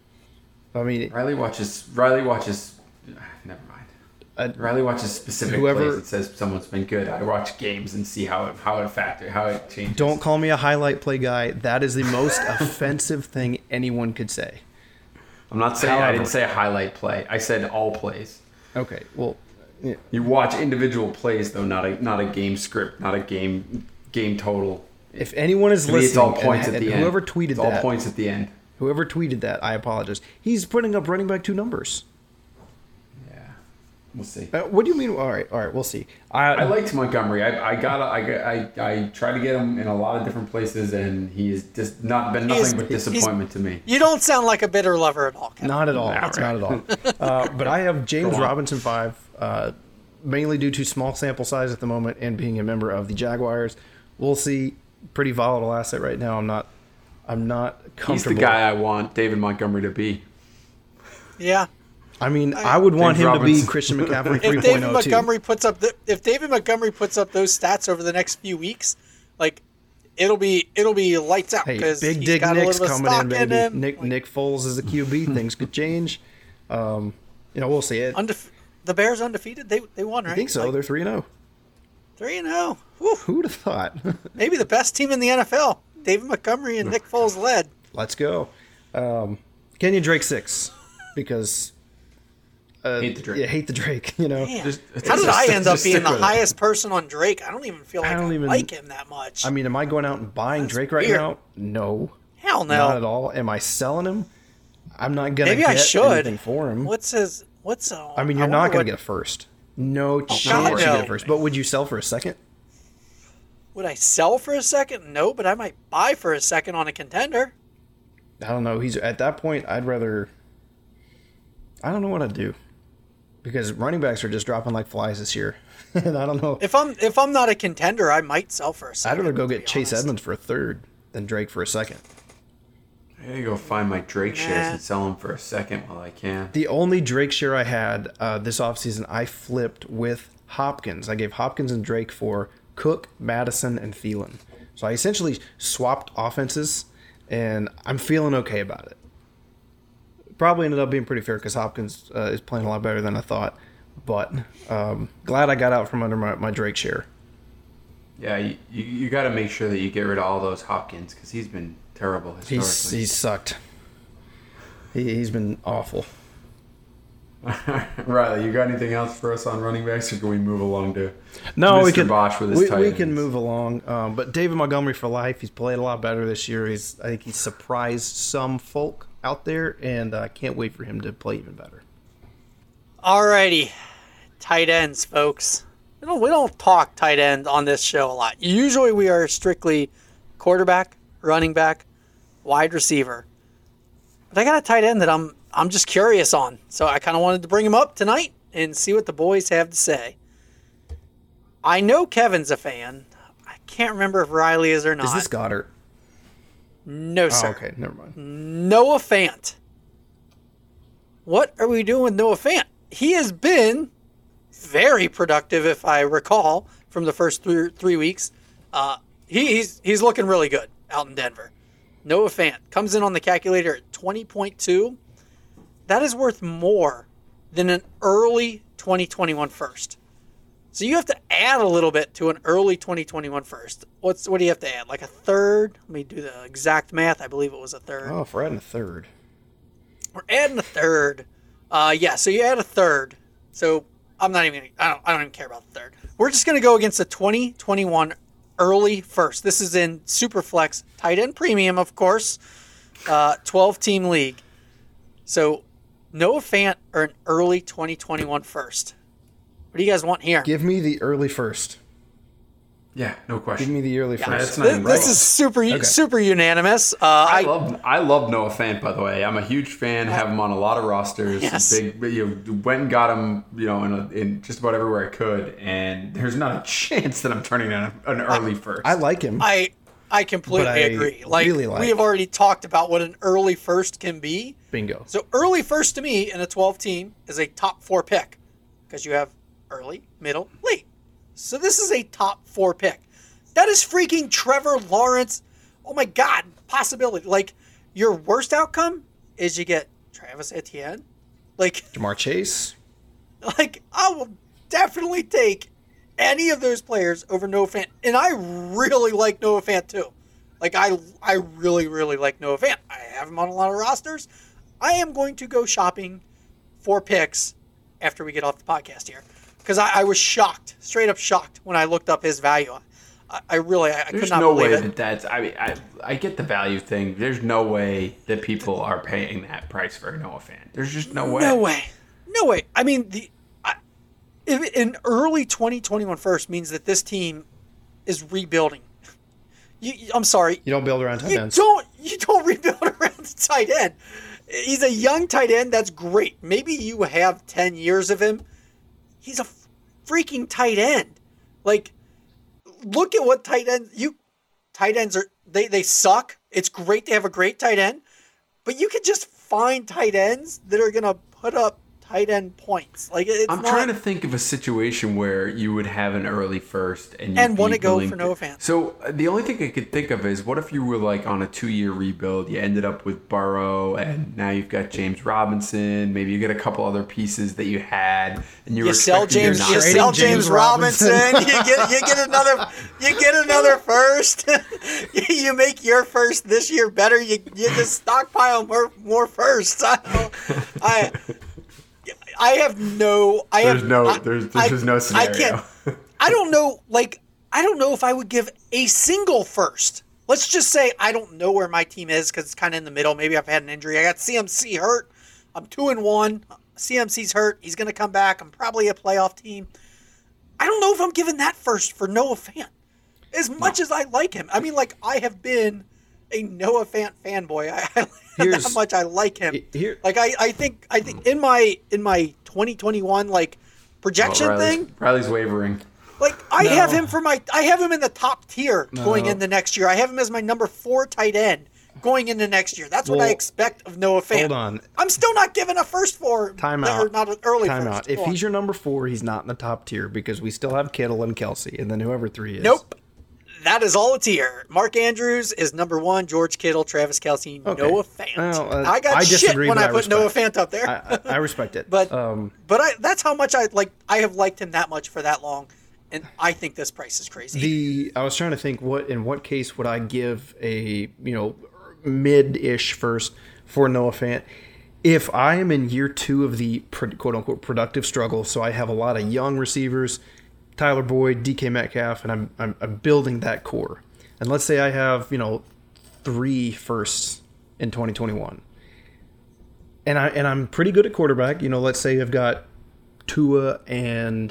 I mean, Riley watches. Riley watches. Never mind. uh, Riley watches specific Whoever- plays that says someone's been good. I watch games and see how it how it factor how it changes. don't call me a highlight play guy. That is the most offensive thing anyone could say. I'm not saying I However- didn't say a highlight play. I said all plays. Okay, well, yeah. You watch individual plays though, not a not a game script, not a game game total. If anyone is To me, listening, it's all points and, at and the end. whoever tweeted it's all that, points at the end. whoever tweeted that, I apologize. He's putting up running back two numbers. Yeah, we'll see. Uh, what do you mean? All right, all right, we'll see. I, I liked Montgomery. I I got I got- I I tried to get him in a lot of different places, and he's just not been He is- nothing but he's- disappointment to me. You don't sound like a bitter lover at all, Kevin. Not at all. Nah, Not right. at all. Uh, but I have James Go on. Robinson five, uh, mainly due to small sample size at the moment and being a member of the Jaguars. We'll see. Pretty volatile asset right now. I'm not. I'm not He's comfortable. the guy I want David Montgomery to be. Yeah. I mean, I would want James him to be Robinson. Christian McCaffrey If David 3.0 too. Montgomery puts up the, if David Montgomery puts up those stats over the next few weeks, like it'll be it'll be lights out Hey, because Big he's Dick got a Nick's little bit of coming stock in, in baby. him. Nick Like, Nick Foles is the Q B. Things could change. Um, you know, we'll see it. undefe- the Bears undefeated. They they won, right? I think so. Like, They're three and zero. three and zero. Whew. Who would have thought? Maybe the best team in the N F L. David Montgomery and Nick Foles led. Let's go. Um, Kenyon Drake six because uh, Hate the Drake. Yeah, hate the Drake. You know, Man, Just- how did just- I end up just being stick the with it. highest person on Drake? I don't even feel like I, don't even- like him that much. I mean, am I going out and buying That's Drake right weird. now? No, Hell no. not at all. Am I selling him? I'm not gonna Maybe get I should. anything for him. What's his? What's uh, I mean, you're wonder not gonna what- get a first. No chance God, you get no. a first. But would you sell for a second? Would I sell for a second? No, but I might buy for a second on a contender. I don't know. He's at that point. I'd rather. I don't know what I'd do, because running backs are just dropping like flies this year, and I don't know. If I'm if I'm not a contender, I might sell for a I'd second. rather go to get be Chase honest. Edmonds for a third than Drake for a second. I gotta go find my Drake shares Nah. and sell them for a second while I can. The only Drake share I had uh, this offseason, I flipped with Hopkins. I gave Hopkins and Drake for Cook, Madison, and Thielen. So I essentially swapped offenses, and I'm feeling okay about it. Probably ended up being pretty fair because Hopkins uh, is playing a lot better than I thought. But um, glad I got out from under my, my Drake share. Yeah, you, you, you got to make sure that you get rid of all those Hopkins because he's been terrible historically. He's he's sucked. He, he's been awful. Riley, you got anything else for us on running backs, or can we move along to No, we Mister can. Bosch with his we, tight we ends? can move along. Um, but David Montgomery for life. He's played a lot better this year. He's I think he's surprised some folk out there, and I uh, can't wait for him to play even better. Alrighty, tight ends, folks. We don't we don't talk tight end on this show a lot. Usually we are strictly quarterback, running back, wide receiver. But I got a tight end that I'm I'm just curious on, so I kind of wanted to bring him up tonight and see what the boys have to say. I know Kevin's a fan. I can't remember if Riley is or not. Is this Goddard? No, Oh, sir. okay, never mind. Noah Fant. What are we doing with Noah Fant? He has been very productive, if I recall, from the first three, three weeks. Uh, he, he's he's looking really good out in Denver. Noah Fant comes in on the calculator at twenty point two. That is worth more than an early twenty twenty-one first. So you have to add a little bit to an early twenty twenty-one first. What's what do you have to add? Like a third? Let me do the exact math. I believe it was a third. Oh, if we're adding a third. We're adding a third. Uh, yeah, so you add a third. So I'm not even. Gonna, I don't. I don't even care about the third. We're just going to go against the twenty twenty-one early first. This is in Superflex tight end premium, of course. Uh, twelve team league. So Noah Fant or an early twenty twenty-one first? What do you guys want here? Give me the early first. Yeah, no Give question. me the early Yeah, first. that's not this, even this close. is super super unanimous. Uh, I I, love I love Noah Fant, by the way. I'm a huge fan. Have him on a lot of rosters. Yes. Big, you know, went and got him, you know, in, a, in just about everywhere I could. And there's not a chance that I'm turning on an early first. I like him. I I completely But I agree. Like, really like- we have already talked about what an early first can be. Bingo. So early first to me in a twelve team is a top four pick because you have early, middle, late. So this is a top four pick. That is freaking Trevor Lawrence. Oh my God, possibility. Like, your worst outcome is you get Travis Etienne. Like, Jamar Chase. like I will definitely take any of those players over Noah Fant. And I really like Noah Fant too. Like, I, I really, really like Noah Fant. I have him on a lot of rosters. I am going to go shopping for picks after we get off the podcast here. Because I, I was shocked, straight up shocked when I looked up his value. I, I really, I, I could There's not no believe way it. that that's. I mean, I I get the value thing. There's no way that people are paying that price for a Noah Fant. There's just no way. No way. No way. I mean, the I, if, an early twenty twenty-one first means that this team is rebuilding. You, I'm sorry. You don't build around tight You ends. don't. You don't rebuild around the tight end. He's a young tight end. That's great. Maybe you have ten years of him. He's a freaking tight end. Like, look at what tight ends you. Tight ends are they they suck. It's great to have a great tight end, but you can just find tight ends that are gonna put up tight end points. Like, it's I'm not, trying to think of a situation where you would have an early first and you'd And be wanna go willing for to- Noah Fant. So uh, the only thing I could think of is what if you were like on a two-year rebuild, you ended up with Burrow, and now you've got James Robinson. Maybe you get a couple other pieces that you had, and you, You sell expecting James. they're You not- trading sell James James Robinson. Robinson. you get you get another. You get another first. You make your first this year better. You you just stockpile more more firsts. I don't- I I have no. I There's have no- I- there's- there's I- just no I scenario. can't. I don't know. Like, I don't know if I would give a single first. Let's just say I don't know where my team is because it's kind of in the middle. Maybe I've had an injury. I got C M C hurt. I'm two and one. C M C's hurt. He's going to come back. I'm probably a playoff team. I don't know if I'm giving that first for Noah Fant. As much as I like him. I mean, like, I have been a Noah Fant fanboy. I, I Here's- how much I like him. Here- Like, I, I think I think in my in my twenty twenty-one like projection Oh, Riley's, thing, Riley's wavering. like, I No. have him for my I have him in the top tier going No. into next year. I have him as my number four tight end going into next year. That's what I Well, expect of Noah Fant. hold on. I'm still not giving a first for him. Time Or out. not an early Time first. out. If Go on. he's your number four, he's not in the top tier because we still have Kittle and Kelsey, and then whoever three is. Nope. That is all a tier. Mark Andrews is number one. George Kittle, Travis Kelsey, Okay. Noah Fant. Well, uh, I got I shit disagree, when but I I put Noah respect. Fant up there. I, I, I respect it. But um, but I that's how much I like. I have liked him that much for that long, and I think this price is crazy. the I was trying to think what in what case would I give a you know mid-ish first for Noah Fant if I am in year two of the quote unquote productive struggle. So I have a lot of young receivers, Tyler Boyd, D K Metcalf, and I'm I'm, I'm building that core. And let's say I have you know three firsts in twenty twenty-one, and I and I'm pretty good at quarterback. You know, let's say I've got Tua and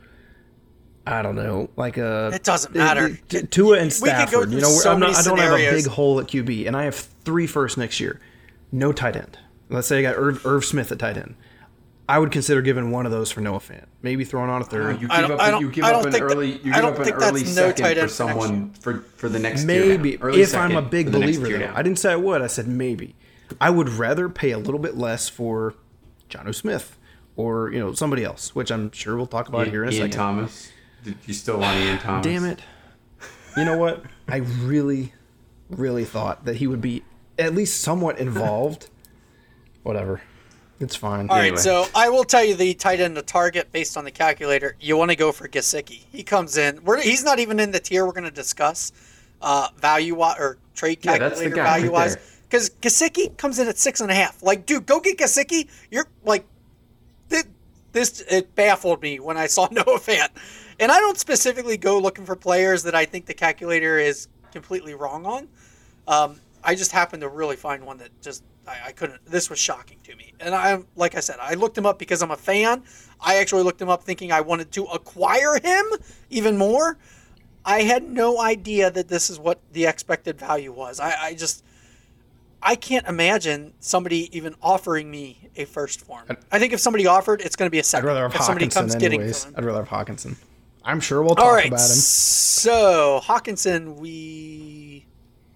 I don't know, like a. It doesn't matter. T- Tua and We could go Stafford. through You know, so I'm not, many I don't have a scenarios. big hole at Q B, and I have three firsts next year. No tight end. Let's say I got Irv, Irv Smith at tight end. I would consider giving one of those for Noah Fant. Maybe throwing on a third. You I give don't- up, I don't- you give I up don't an think that- early, you I give don't up an think early that's no tight second for end for next someone for, for the next Maybe tier down. Early if I'm a second big for the next believer, tier though. down. I didn't say I would. I said maybe. I would rather pay a little bit less for Jonnu Smith or you know somebody else, which I'm sure we'll talk about Ian, here in a Ian second. Thomas. Did you still want Ian Thomas? Damn it! You know what? I really, really thought that he would be at least somewhat involved. Whatever, it's fine. All right, Anyway. so I will tell you the tight end to target based on the calculator. You want to go for Gesicki. He comes in. We're, he's not even in the tier we're going to discuss uh, value wi- or trade Yeah, that's the calculator guy right value wise. there. Because Gesicki comes in at six and a half. Like, dude, go get Gesicki. You're like, this, this it baffled me when I saw Noah Fant. And I don't specifically go looking for players that I think the calculator is completely wrong on. Um, I just happened to really find one that just I, I couldn't. This was shocking to me. and I'm like I said, I looked him up because I'm a fan. I actually looked him up thinking I wanted to acquire him even more. I had no idea that this is what the expected value was. I, I just, I can't imagine somebody even offering me a first for him. I think if somebody offered, it's going to be a second. I'd rather have if somebody Hawkinson comes getting anyways. from him. I'd rather have Hawkinson. I'm sure we'll talk All right, about him. so Hawkinson, we,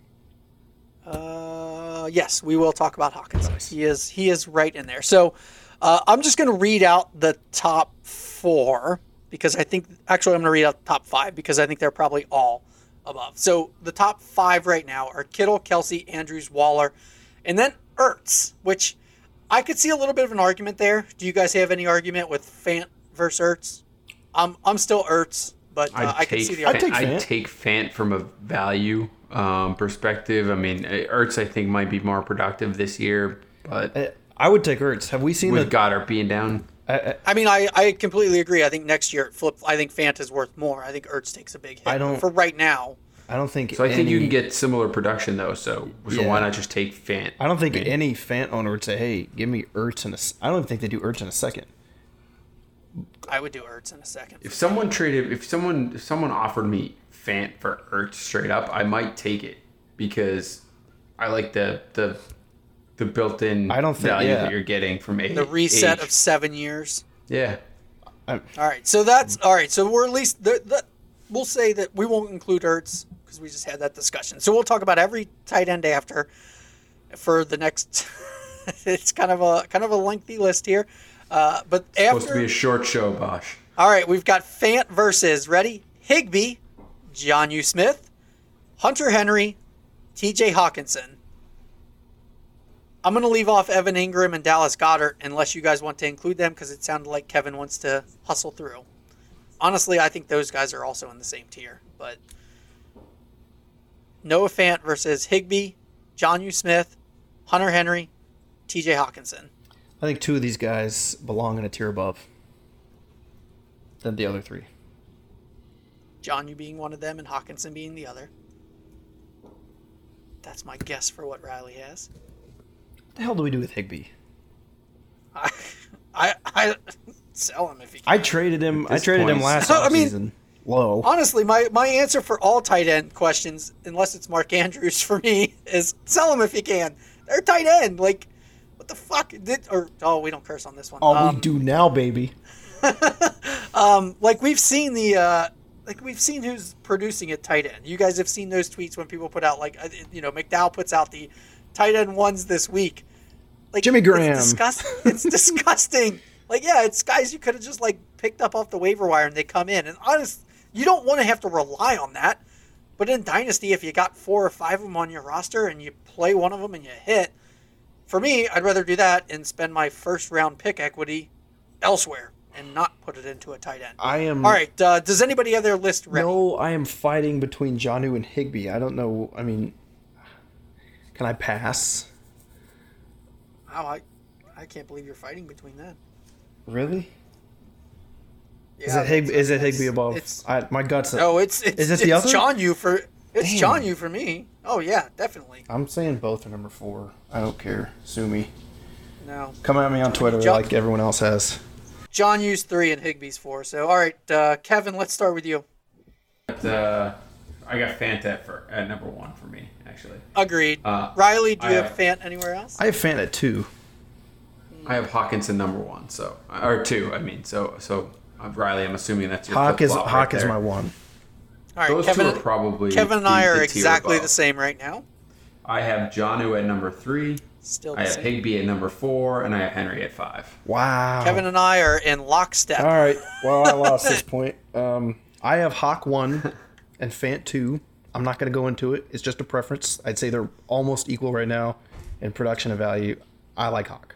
uh, yes, we will talk about Hawkinson. Nice. He is he is right in there. So uh, I'm just going to read out the top four because I think actually I'm going to read out the top five because I think they're probably all above. So the top five right now are Kittle, Kelsey, Andrews, Waller, and then Ertz, which I could see a little bit of an argument there. Do you guys have any argument with Fant versus Ertz? I'm I'm still Ertz, but uh, I can see the Fant, argument. I'd take Fant. I'd take Fant from a value um, perspective. I mean, Ertz I think might be more productive this year, but Uh, I would take Ertz. Have we seen with the? Goddard being down, I, I, I mean, I, I completely agree. I think next year, flip. I think Fant is worth more. I think Ertz takes a big hit. I don't- For right now, I don't think. so I think any, you can get similar production though. So so Yeah. why not just take Fant? I don't think I mean, any Fant owner would say, "Hey, give me Ertz in a." s-" I don't even think they do Ertz in a second. I would do Ertz in a second. If someone traded, if someone if someone offered me Fant for Ertz straight up, I might take it because I like the the the built-in I don't think- value yeah. that you're getting from age. The reset age. of seven years. yeah. All right, so that's all right. So we're at least the, the, we'll say that we won't include Ertz because we just had that discussion. So we'll talk about every tight end after for the next. It's kind of a kind of a lengthy list here, uh, but Supposed to after be a short show, Bosch. all right, we've got Fant versus ready Higbee, Jonnu Smith, Hunter Henry, T J Hawkinson. I'm going to leave off Evan Ingram and Dallas Goedert unless you guys want to include them because it sounded like Kevin wants to hustle through. Honestly, I think those guys are also in the same tier. But Noah Fant versus Higbee, Jonnu Smith, Hunter Henry, T J Hawkinson. I think two of these guys belong in a tier above than the other three. Jonnu being one of them and Hawkinson being the other. That's my guess for what Riley has. What the hell do we do with Higbee? I, I, I sell him if he can. I traded him. At I this traded him point- last I mean- offseason. Low. Honestly, my, my answer for all tight end questions, unless it's Mark Andrews for me, is sell them if you can. They're tight end. Like, what the fuck? Did, or oh, we don't curse on this one. Oh, um, we do now, baby. um, like we've seen the, uh, like we've seen who's producing at tight end. You guys have seen those tweets when people put out like, uh, you know, McDowell puts out the tight end ones this week. Like Jimmy Graham. It's disgusting. It's disgusting. Like, yeah, it's guys you could have just like picked up off the waiver wire and they come in. And honest, you don't want to have to rely on that. But in Dynasty, if you got four or five of them on your roster and you play one of them and you hit, for me, I'd rather do that and spend my first round pick equity elsewhere and not put it into a tight end. I am. All right, uh, does anybody have their list ready? No, I am fighting between Jonnu and Higbee. I don't know. I mean, can I pass? Oh, I, I can't believe you're fighting between that. Really? Is Yeah, it Hig? that's- Is it that's- Higbee above? It's, I, my guts. no, it's it's, Is it it's the other? John you for it's Damn. John you for me. Oh yeah, definitely. I'm saying both are number four. I don't care. Sue me. No, Come at me on Twitter John- like everyone else has. John Hughes three and Higbee's four. So all right, uh, Kevin, let's start with you. But, uh, I got Fant at, for, at number one for me, actually. Agreed. Uh, Riley, do you I have have- Fant anywhere else? I have Fant at two. I have Hawkinson number one, so or two. I mean, so so uh, Riley, I'm assuming that's your Hawk is flip-flop right Hawk is there. my one. all right, Those Kevin. two are probably Kevin and the- I are the tier exactly above. the same right now. I have Jonnu at number three. Still I the have same. Higbee at number four, and I have Henry at five. Wow. Kevin and I are in lockstep. All right. Well, I lost this point. Um, I have Hawk one and Fant two. I'm not going to go into it. It's just a preference. I'd say they're almost equal right now in production and value. I like Hawk.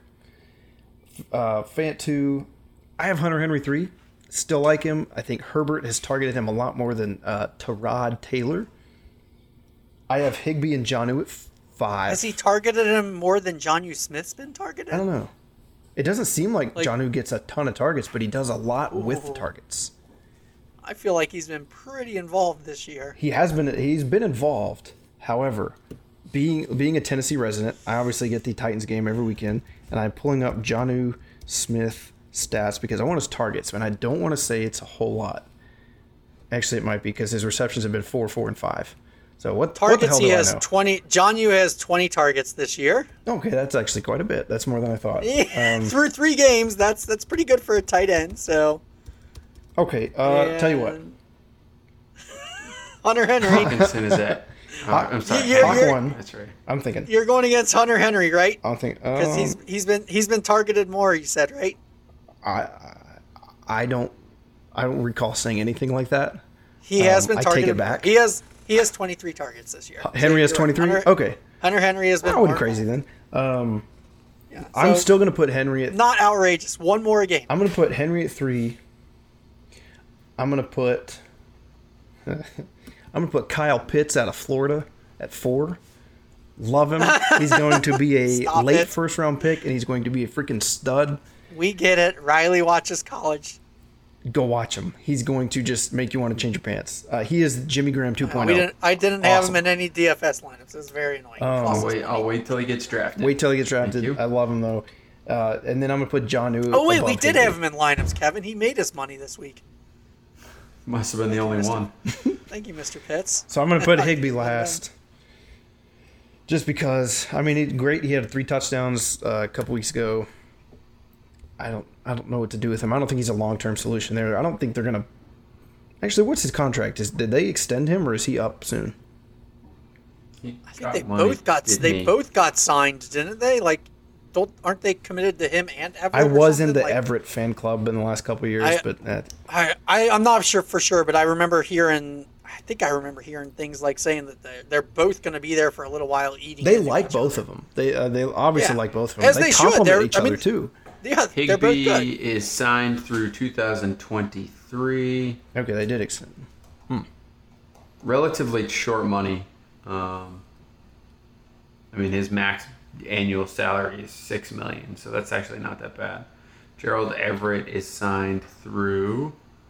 Uh, Fant two. I have Hunter Henry three. Still like him. I think Herbert has targeted him a lot more than uh, Tyrod Taylor. I have Higbee and Jonnu at five. Has he targeted him more than John U. Smith's been targeted? I don't know. It doesn't seem like, Like- Jonnu gets a ton of targets, but he does a lot with Ooh. targets. I feel like he's been pretty involved this year. He has been he's been involved. However, being being a Tennessee resident, I obviously get the Titans game every weekend, and I'm pulling up Jonnu Smith stats because I want his targets, and I don't want to say it's a whole lot. Actually, it might be because his receptions have been four, four, and five. So what targets? What the hell he do has I know? twenty. Jonnu has twenty targets this year. Okay, that's actually quite a bit. That's more than I thought. Yeah, Um, through three games, that's that's pretty good for a tight end. So okay, uh, tell you what. And Hunter Henry. Hawkinson is that? Oh, I'm sorry. You're- Hawk you're- one. That's right. I'm thinking. You're going against Hunter Henry, right? I'm thinking. Because Um, he's he's been he's been targeted more. You said, right? I, I don't, I don't recall saying anything like that. He has Um, been I take targeted. it back. He has he has twenty-three targets this year. Henry has So you're right. twenty-three. Hunter, Okay, Hunter Henry has been. I wasn't more. crazy then. Um, Yeah, I'm so still gonna put Henry at. not outrageous. One more game. I'm gonna put Henry at three. I'm gonna put. I'm gonna put Kyle Pitts out of Florida at four. Love him. He's going to be a Stop late it. first round pick, and he's going to be a freaking stud. We get it. Riley watches college. Go watch him. He's going to just make you want to change your pants. Uh, he is Jimmy Graham two point We oh. didn't. I didn't have Awesome. him in any D F S lineups. It was very annoying. Um, Cost I'll us wait. money. I'll wait till he gets drafted. Wait till he gets Thank drafted. you. I love him though. Uh, and then I'm gonna put Jonnu. Oh wait, we above did Higbee. have him in lineups, Kevin. He made his money this week. Must have been the only one. Thank you, Mister Pitts. So I'm going to put Higbee last. Just because, I mean, he, great. He had three touchdowns uh, a couple weeks ago. I don't, I don't know what to do with him. I don't think he's a long-term solution there. I don't think they're going to. Actually, what's his contract? Is did they extend him or is he up soon? He I think got they money, both got didn't they he? both got signed, didn't they? Like, don't aren't they committed to him and Everett? I or was in something? the Like, Everett fan club in the last couple of years, I- but uh, I, I I'm not sure for sure, but I remember hearing. I think I remember hearing things like saying that they're, they're both going to be there for a little while eating. they into like each both other. of them. They uh, they obviously Yeah. like both of them. As they they should. complement They're- each I other mean, too. Yeah, they're both Higbee good. is signed through two thousand twenty-three. Okay, they did extend. Relatively short money. Um, I mean, his max annual salary is six million, so that's actually not that bad. Gerald Everett is signed through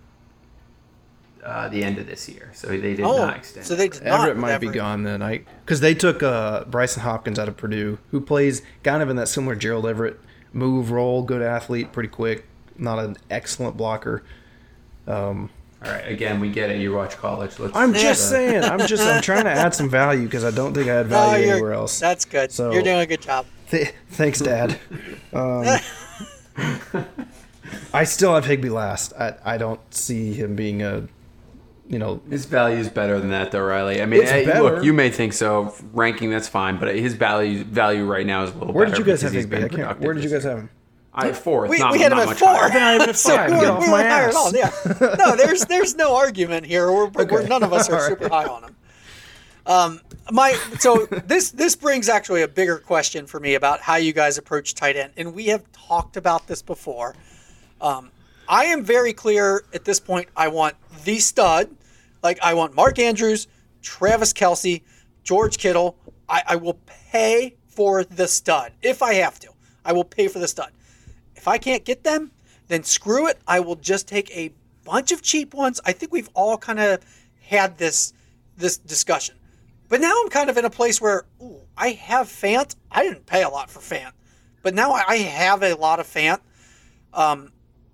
uh, the end of this year, so they did Oh, not extend. so they did not. Everett with might be Everett. gone then. I because they took uh, Bryson Hopkins out of Purdue, who plays kind of in that similar Gerald Everett move role. Good athlete, pretty quick, not an excellent blocker. Um, All right, again, we get it. You watch college. Let's. I'm just uh, saying. I'm just. I'm trying to add some value because I don't think I had No, value you're- anywhere else. That's good. So- You're doing a good job. Th- thanks, Dad. Um, I still have Higbee last. I I don't see him being a, you know, His value is better than that, though, Riley. I mean, It's hey, better. look, you may think so. Ranking, that's fine, but his value value right now is a little where better. did you guys because have he's Higbee? been I can't. productive Where did you this guys year. have him? I fourth. We, not, we had not him at much four. higher. Then I have him at So five. we Get were- off we my went higher ass. on, yeah. No, there's there's no argument here. We're, we're Okay. none of us are All right. super high on him. Um, my so this this brings actually a bigger question for me about how you guys approach tight end, and we have talked about this before. Um, I am very clear at this point. I want the stud, like I want Mark Andrews, Travis Kelce, George Kittle. I, I will pay for the stud if I have to. I will pay for the stud. If I can't get them, then screw it. I will just take a bunch of cheap ones. I think we've all kind of had this this discussion. But now I'm kind of in a place where ooh, I have Fant. I didn't pay a lot for Fant, but now I have a lot of Fant. Um,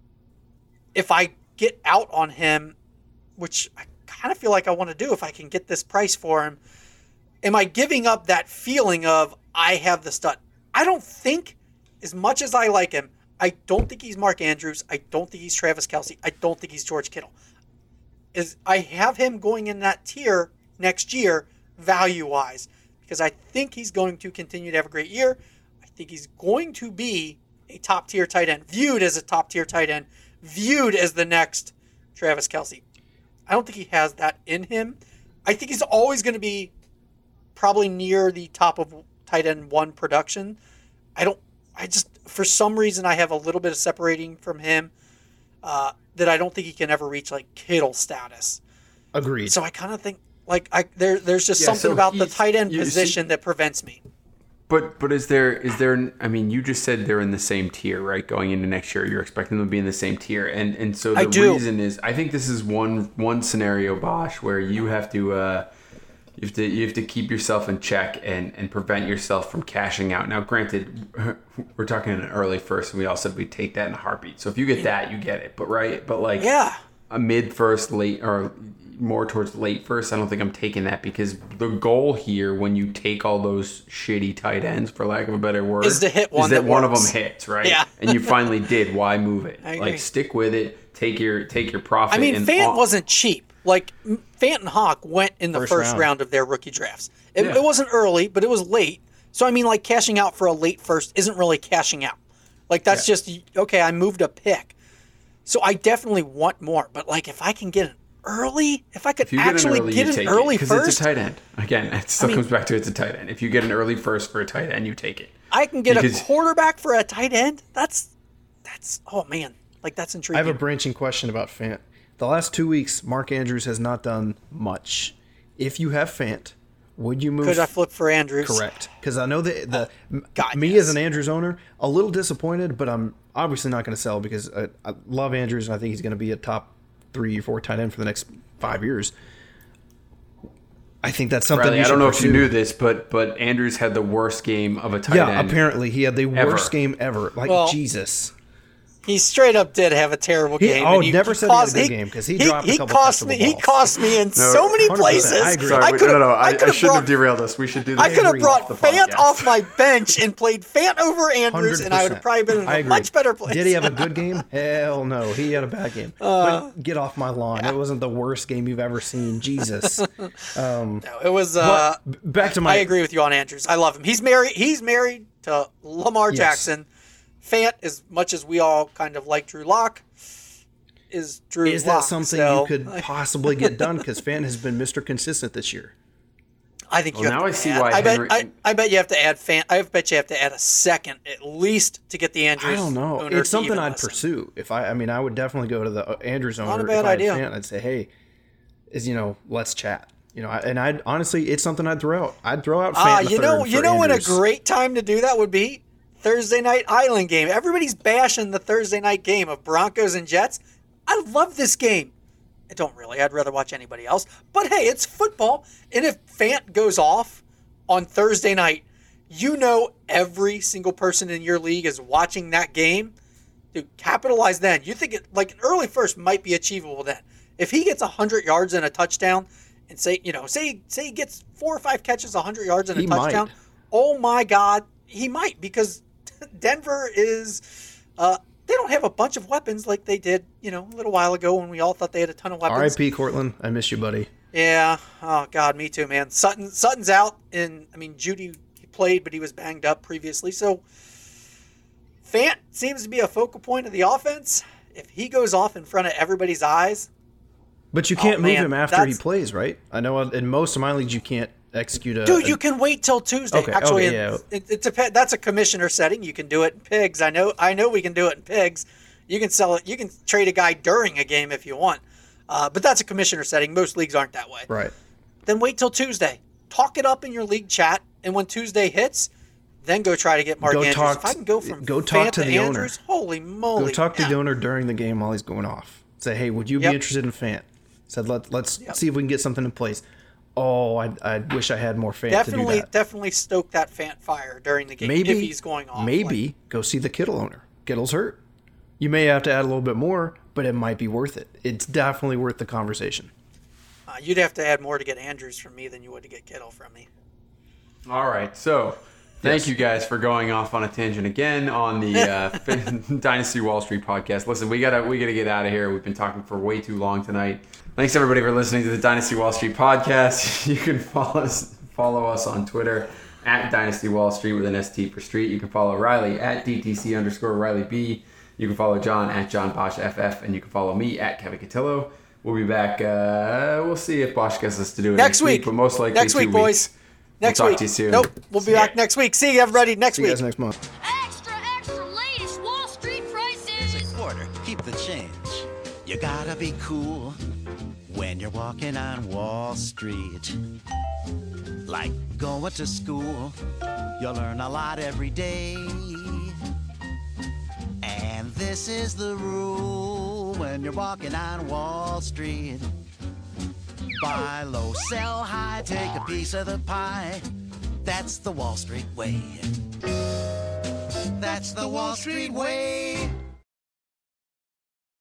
if I get out on him, which I kind of feel like I want to do if I can get this price for him, am I giving up that feeling of I have the stud? I don't think, as much as I like him, I don't think he's Mark Andrews. I don't think he's Travis Kelce. I don't think he's George Kittle. Is I have him going in that tier next year, value-wise, because I think he's going to continue to have a great year. I think he's going to be a top-tier tight end, viewed as a top-tier tight end, viewed as the next Travis Kelce. I don't think he has that in him. I think he's always going to be probably near the top of tight end one production. I don't, I just, for some reason, I have a little bit of separating from him uh, that I don't think he can ever reach like Kittle status. Agreed. So I kind of think like I there, there's just Yeah, something so about the he's- tight end you see- position that prevents me. But but is there is there? I mean, you just said they're in the same tier, right? Going into next year, you're expecting them to be in the same tier, and and so the I do. reason is, I think this is one one scenario, Bosch, where you have to uh, You have to you have to keep yourself in check and, and prevent yourself from cashing out. Now, granted, we're talking an early first, and we all said we'd take that in a heartbeat. So if you get that, you get it. But right, but like Yeah. a mid first, late, or more towards late first, I don't think I'm taking that, because the goal here, when you take all those shitty tight ends, for lack of a better word, Is to hit one is that, that one of works. them hits, right? Yeah. And you finally did. Why move it? I agree. Like, stick with it. Take your take your profit. I mean, and Fant on- wasn't cheap. Like, M- Fant and Hawk went in the First first, round. round. of their rookie drafts. It, Yeah. it wasn't early, but it was late. So, I mean, like, cashing out for a late first isn't really cashing out. Like, that's just, okay, I moved a pick. So, I definitely want more. But, like, if I can get an early, if I could If you get actually an early, get you an take early it, because first, it's a tight end. Again, it still mean- comes back to it's a tight end. If you get an early first for a tight end, you take it. I can get because- a quarterback for a tight end. That's, that's, oh, man. Like, that's I intriguing. have a branching question about Fant. The last two weeks, Mark Andrews has not done much. If you have Fant, would you move? Could I flip for Andrews? Correct, because I know that the God, me yes. as an Andrews owner, a little disappointed, but I'm obviously not going to sell because I, I love Andrews and I think he's going to be a top three or four tight end for the next five years. I think that's something. Riley, you I don't should know if you pursue. knew this, but but Andrews had the worst game of a tight Yeah, end. apparently he had the ever. worst game ever. Like Well, Jesus. He straight up did have a terrible He- game. oh, and he, never he said he had a cost, good game, 'cause he dropped a he couple cost catchable me. He balls. cost me in so many one hundred percent. places. I agree. Sorry, I wait, could've- no, no, no. I, I, could've shouldn't have brought- derailed us. We should do this. I could have agree. brought the Fant podcast. off my bench and played Fant over Andrews, and I would have probably been in I a agree. much better place. Did he have a good game? Hell no. He had a bad game. Uh, but get off my lawn. It wasn't the worst game you've ever seen. Jesus. No, it was. Uh, But b- back to my. I agree with you on Andrews. I love him. He's married. He's married to Lamar Yes. Jackson. Fant, as much as we all kind of like Drew Lock, is Drew Is that Lock, something so you could possibly get done? Because Fant has been Mister Consistent this year. I think Well, you have now to I see add- why I bet. Henry- I, I bet you have to add Fant. I bet you have to add a second at least to get the Andrews. I don't know. owner It's to something even I'd listen. pursue. If I, I mean, I would definitely go to the uh, Andrews owner. a bad if I had idea. Fant, I'd say, hey, is you know, let's chat. You know, I- and I'd honestly, it's something I'd throw out. I'd throw out Fant. Ah, in the you know, third you for know when a Andrews. great time to do that would be Thursday night Island game. Everybody's bashing the Thursday night game of Broncos and Jets. I love this game. I don't really. I'd rather watch anybody else. But hey, it's football, and if Fant goes off on Thursday night, you know every single person in your league is watching that game. Dude, capitalize then. You think it like an early first might be achievable then. If he gets one hundred yards and a touchdown, and say, you know, say say he gets four or five catches, one hundred yards and a He might. touchdown, oh my God, he might, because Denver is, uh, they don't have a bunch of weapons like they did, you know, a little while ago when we all thought they had a ton of R I weapons. P Cortland. I miss you, buddy. Yeah. Oh God, me too, man. Sutton Sutton's out, and I mean Judy he played, but he was banged up previously. So Fant seems to be a focal point of the offense. If he goes off in front of everybody's eyes, But you can't Oh, move man, him after he that's- plays, right? I know in most of my leagues you can't execute a. dude, a- you can wait till Tuesday. Okay, Actually, okay, yeah. it, it, depends. That's a commissioner setting. You can do it in pigs. I know. I know we can do it in pigs. You can sell it. You can trade a guy during a game if you want. Uh, but that's a commissioner setting. Most leagues aren't that way. Right. Then wait till Tuesday. Talk it up in your league chat, and when Tuesday hits, then go try to get Mark Go Andrews. talk- if I can go from go talk Fant to the owner. Andrews, holy moly! Go talk to yeah. the owner during the game while he's going off. Say, hey, would you Yep. be interested in Fant? Said, Let, let's Yep. see if we can get something in place. Oh, I, I wish I had more Fant to Definitely, do that. definitely stoke that Fant fire during the game Maybe if he's going off. Maybe Like, go see the Kittle owner. Kittle's hurt. You may have to add a little bit more, but it might be worth it. It's definitely worth the conversation. uh, you'd have to add more to get Andrews from me than you would to get Kittle from me. All right, so thank Yes. you guys for going off on a tangent again on the uh, Dynasty Wall Street podcast. Listen, we gotta we gotta get out of here. We've been talking for way too long tonight. Thanks everybody for listening to the Dynasty Wall Street podcast. You can follow us follow us on Twitter at Dynasty Wall Street with an S T for Street. You can follow Riley at D T C underscore Riley B. You can follow John at John Bosch F F, and you can follow me at Kevin Cotillo. We'll be back. Uh, we'll see if Bosch gets us to do it Next week. but most likely Next two week, boys. weeks. Next we'll talk week. to you soon. Nope, we'll be See ya. back next week. See you everybody next See you week. guys next month. Extra, extra, latest Wall Street prices. Here's a quarter. Keep the change. You gotta be cool when you're walking on Wall Street. Like going to school, you'll learn a lot every day. And this is the rule when you're walking on Wall Street. Buy low, sell high, take a piece of the pie. That's the Wall Street way. That's the Wall Street way.